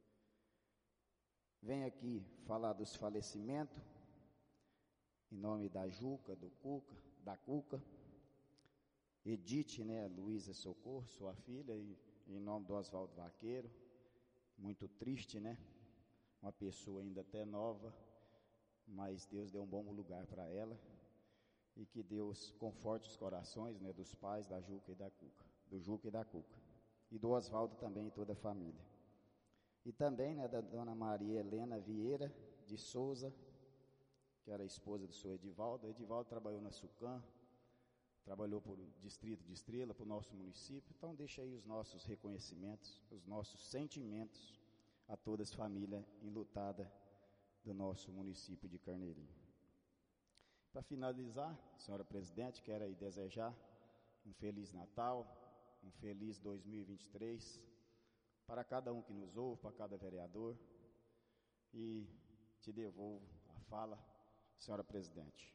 Venho aqui falar dos falecimentos, em nome da Juca, da Cuca, Edith, Luísa Socorro, sua filha, e em nome do Oswaldo Vaqueiro, muito triste, uma pessoa ainda até nova, mas Deus deu um bom lugar para ela, e que Deus conforte os corações, dos pais da Juca e da Cuca, do Juca e da Cuca, e do Oswaldo também e toda a família. E também, da dona Maria Helena Vieira de Souza, que era esposa do senhor Edivaldo. O Edivaldo trabalhou na SUCAM, trabalhou por Distrito de Estrela, para o nosso município. Então, deixa aí os nossos reconhecimentos, os nossos sentimentos a toda as famílias enlutadas do nosso município de Carneirinho. Para finalizar, senhora presidente, quero aí desejar um Feliz Natal, um feliz 2023, para cada um que nos ouve, para cada vereador, e te devolvo a fala, senhora presidente.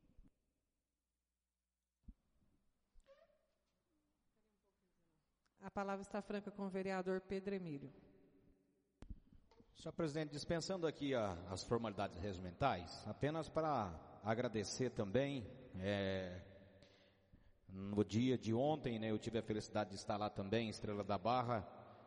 A palavra está franca com o vereador Pedro Emílio. Senhor presidente, dispensando aqui as formalidades regimentais, apenas para agradecer também, no dia de ontem, eu tive a felicidade de estar lá também, em Estrela da Barra,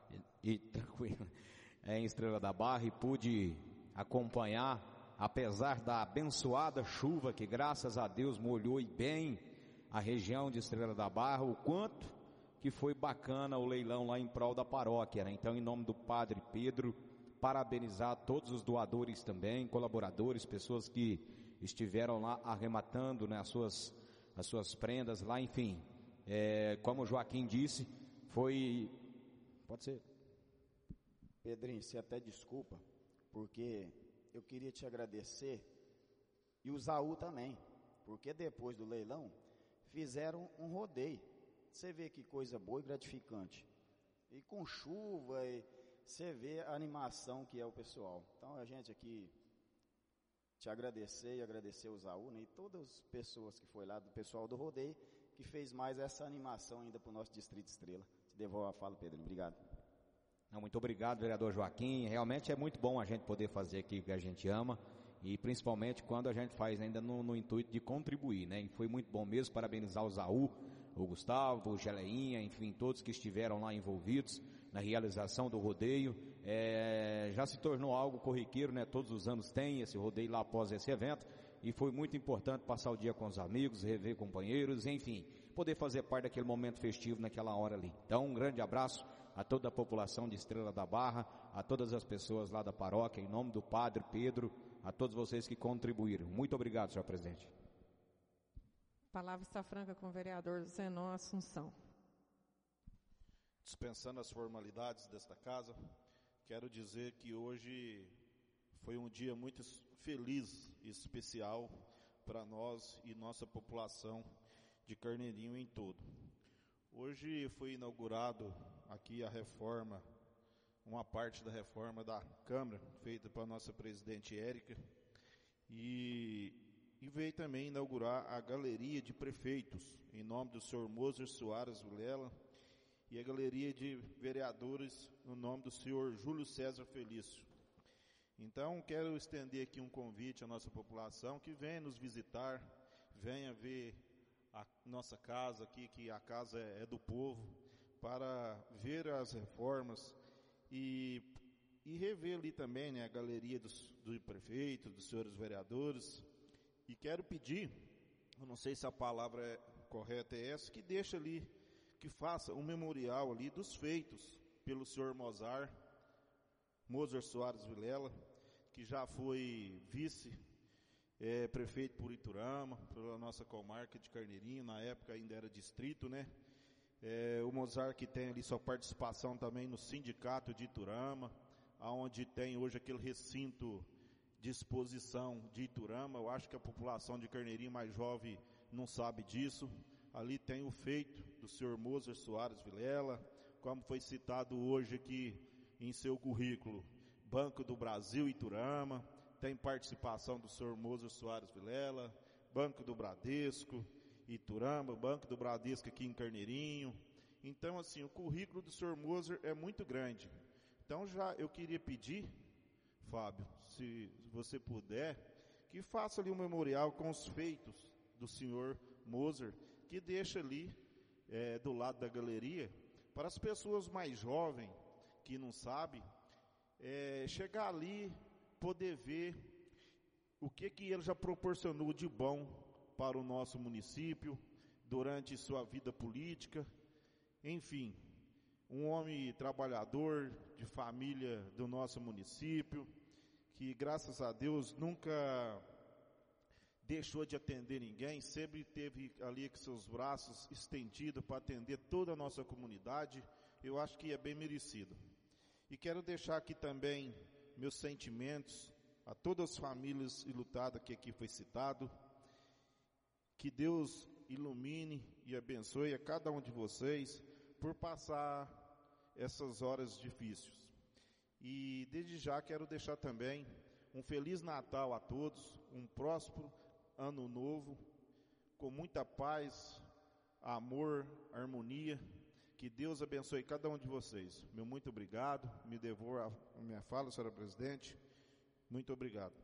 em Estrela da Barra, e pude acompanhar, apesar da abençoada chuva que graças a Deus molhou e bem a região de Estrela da Barra, o quanto que foi bacana o leilão lá em prol da paróquia, Então, em nome do Padre Pedro, parabenizar todos os doadores também, colaboradores, pessoas que estiveram lá arrematando, as suas prendas lá, enfim, como o Joaquim disse, foi... Pode ser? Pedrinho, você até desculpa, porque eu queria te agradecer, e o Zaú também, porque depois do leilão, fizeram um rodeio. Você vê que coisa boa e gratificante. E com chuva, você vê a animação que é o pessoal. Então, a gente aqui te agradecer e agradecer o Zaú, e todas as pessoas que foi lá, do pessoal do rodeio, que fez mais essa animação ainda para o nosso Distrito Estrela. Te devolvo a fala, Pedro. Obrigado. Muito obrigado, vereador Joaquim. Realmente é muito bom a gente poder fazer aqui o que a gente ama, e principalmente quando a gente faz ainda no intuito de contribuir, E foi muito bom mesmo, parabenizar o Zaú, o Gustavo, o Geleinha, enfim, todos que estiveram lá envolvidos na realização do rodeio. Já se tornou algo corriqueiro, Todos os anos tem esse rodeio lá após esse evento, e foi muito importante passar o dia com os amigos, rever companheiros, enfim, poder fazer parte daquele momento festivo naquela hora ali. Então, um grande abraço a toda a população de Estrela da Barra, a todas as pessoas lá da paróquia, em nome do Padre Pedro, a todos vocês que contribuíram. Muito obrigado, senhor presidente. A palavra está franca com o vereador Zenon Assunção. Dispensando as formalidades desta casa, quero dizer que hoje foi um dia muito feliz e especial para nós e nossa população de Carneirinho em todo. Hoje foi inaugurado aqui a reforma, uma parte da reforma da Câmara, feita pela nossa presidente Érica, e veio também inaugurar a Galeria de Prefeitos, em nome do senhor Moser Soares Vilela, e a Galeria de Vereadores, no nome do senhor Júlio César Felício. Então, quero estender aqui um convite à nossa população que venha nos visitar, venha ver a nossa casa aqui, que a casa é do povo, para ver as reformas e rever ali também, a galeria do prefeito, dos senhores vereadores. E quero pedir, eu não sei se a palavra correta é essa, que deixe ali, que faça um memorial ali dos feitos pelo senhor Moser Soares Vilela, que já foi vice-prefeito por Iturama, pela nossa comarca de Carneirinho, na época ainda era distrito, o Mozart, que tem ali sua participação também no sindicato de Iturama, onde tem hoje aquele recinto de exposição de Iturama. Eu acho que a população de Carneirinho mais jovem não sabe disso. Ali tem o feito do senhor Moser Soares Vilela, como foi citado hoje aqui em seu currículo Banco do Brasil Iturama, tem participação do senhor Moser Soares Vilela, Banco do Bradesco Iturama, Banco do Bradesco aqui em Carneirinho. Então, assim, o currículo do senhor Moser é muito grande. Então, já eu queria pedir, Fábio, se você puder, que faça ali um memorial com os feitos do senhor Moser, que deixa ali do lado da galeria, para as pessoas mais jovens, que não sabem, chegar ali, poder ver o que ele já proporcionou de bom para o nosso município, durante sua vida política. Enfim, um homem trabalhador, de família do nosso município, que graças a Deus nunca deixou de atender ninguém, sempre teve ali com seus braços estendidos para atender toda a nossa comunidade. Eu acho que é bem merecido. E quero deixar aqui também meus sentimentos a todas as famílias enlutadas que aqui foi citado. Que Deus ilumine e abençoe a cada um de vocês por passar essas horas difíceis. E desde já quero deixar também um Feliz Natal a todos, um próspero Ano Novo, com muita paz, amor, harmonia. Que Deus abençoe cada um de vocês. Meu muito obrigado. Me devolva a minha fala, senhora presidente. Muito obrigado.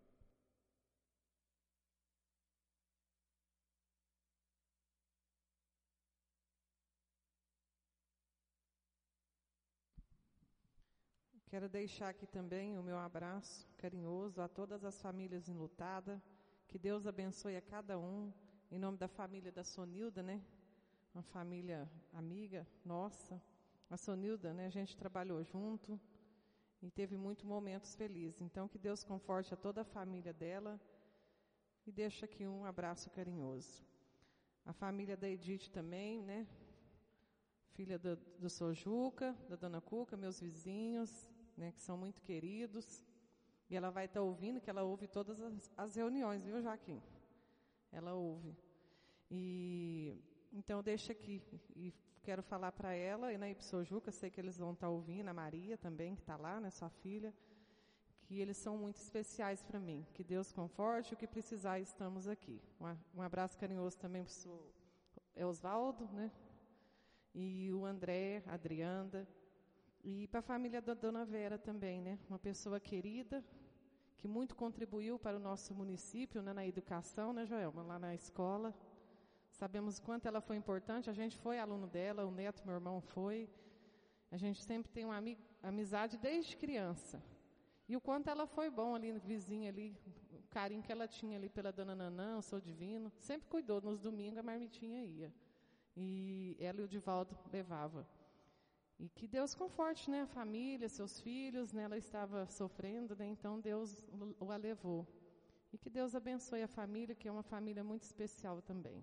Quero deixar aqui também o meu abraço carinhoso a todas as famílias enlutadas. Que Deus abençoe a cada um. Em nome da família da Sonilda, né? Uma família amiga nossa. A Sonilda, né? A gente trabalhou junto e teve muitos momentos felizes. Então, que Deus conforte a toda a família dela. E deixa aqui um abraço carinhoso. A família da Edith também, né? Filha do seu Juca, da dona Cuca, meus vizinhos, né? Que são muito queridos. E ela vai estar ouvindo, que ela ouve todas as reuniões, viu, Joaquim? Ela ouve. E então deixa aqui, e quero falar para ela e na Ipsojuca, sei que eles vão estar ouvindo, a Maria também, que está lá, né, sua filha, que eles são muito especiais para mim. Que Deus conforte, o que precisar, estamos aqui. Um abraço carinhoso também para o Osvaldo, né? E o André, a Adrianda, e para a família da Dona Vera também, né? Uma pessoa querida, que muito contribuiu para o nosso município, né, na educação, né, Joelma, lá na escola. Sabemos quanto ela foi importante, a gente foi aluno dela, o Neto, meu irmão, foi. A gente sempre tem uma amizade desde criança. E o quanto ela foi bom ali, vizinha ali, o carinho que ela tinha ali pela Dona Nanã, o Sou Divino, sempre cuidou, nos domingos a marmitinha ia. E ela e o Divaldo levava. E que Deus conforte, né, a família, seus filhos, né, ela estava sofrendo, né, então Deus o levou. E que Deus abençoe a família, que é uma família muito especial também.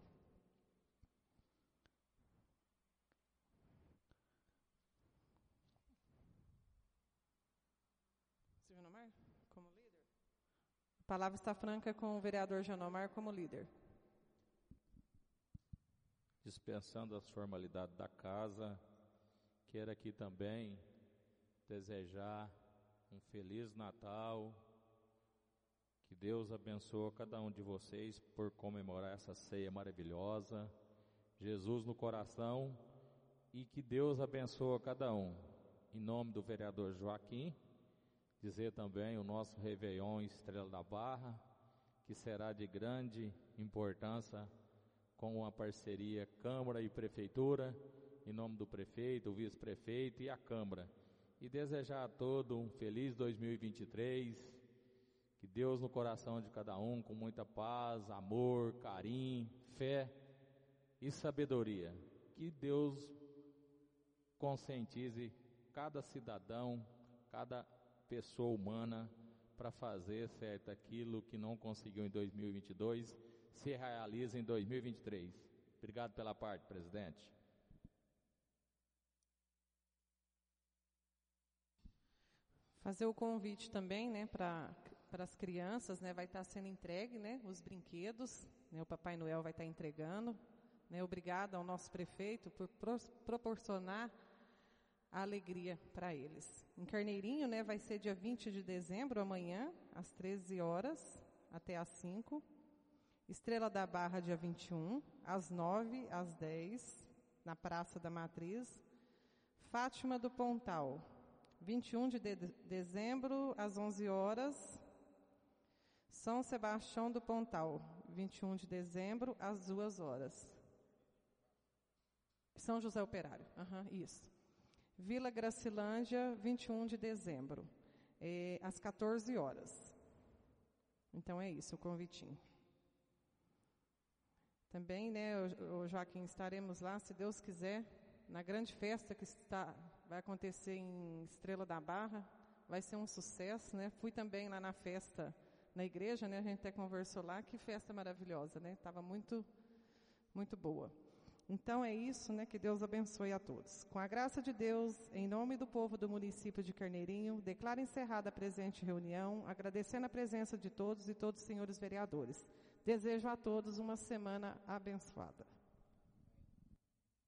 Silvio Nomar, como líder? A palavra está franca com o vereador Janomar como líder. Dispensando as formalidades da casa, quero aqui também desejar um Feliz Natal, que Deus abençoe cada um de vocês por comemorar essa ceia maravilhosa, Jesus no coração, e que Deus abençoe cada um. Em nome do vereador Joaquim, dizer também o nosso Réveillon Estrela da Barra, que será de grande importância com uma parceria Câmara e Prefeitura, em nome do prefeito, o vice-prefeito e a Câmara. E desejar a todos um feliz 2023, que Deus no coração de cada um, com muita paz, amor, carinho, fé e sabedoria. Que Deus conscientize cada cidadão, cada pessoa humana para fazer certo aquilo que não conseguiu em 2022, se realiza em 2023. Obrigado pela parte, presidente. Fazer o convite também, né, para as crianças, né, vai estar sendo entregue, né, os brinquedos, né, o Papai Noel vai estar entregando, né, obrigado ao nosso prefeito por proporcionar a alegria para eles. Em Carneirinho, né, vai ser dia 20 de dezembro, amanhã, às 13 horas, até às 5. Estrela da Barra, dia 21, às 9, às 10, na Praça da Matriz. Fátima do Pontal, 21 de dezembro, às 11 horas. São Sebastião do Pontal, 21 de dezembro, às 2 horas. São José Operário, isso. Vila Gracilândia, 21 de dezembro, às 14 horas. Então é isso, o convitinho. Também, né, o Joaquim, estaremos lá, se Deus quiser, na grande festa que vai acontecer em Estrela da Barra. Vai ser um sucesso, né? Fui também lá na festa na igreja, né? A gente até conversou lá, que festa maravilhosa, né? Estava muito, muito boa. Então é isso, né? Que Deus abençoe a todos. Com a graça de Deus, em nome do povo do município de Carneirinho, declaro encerrada a presente reunião, agradecendo a presença de todos e todos os senhores vereadores. Desejo a todos uma semana abençoada.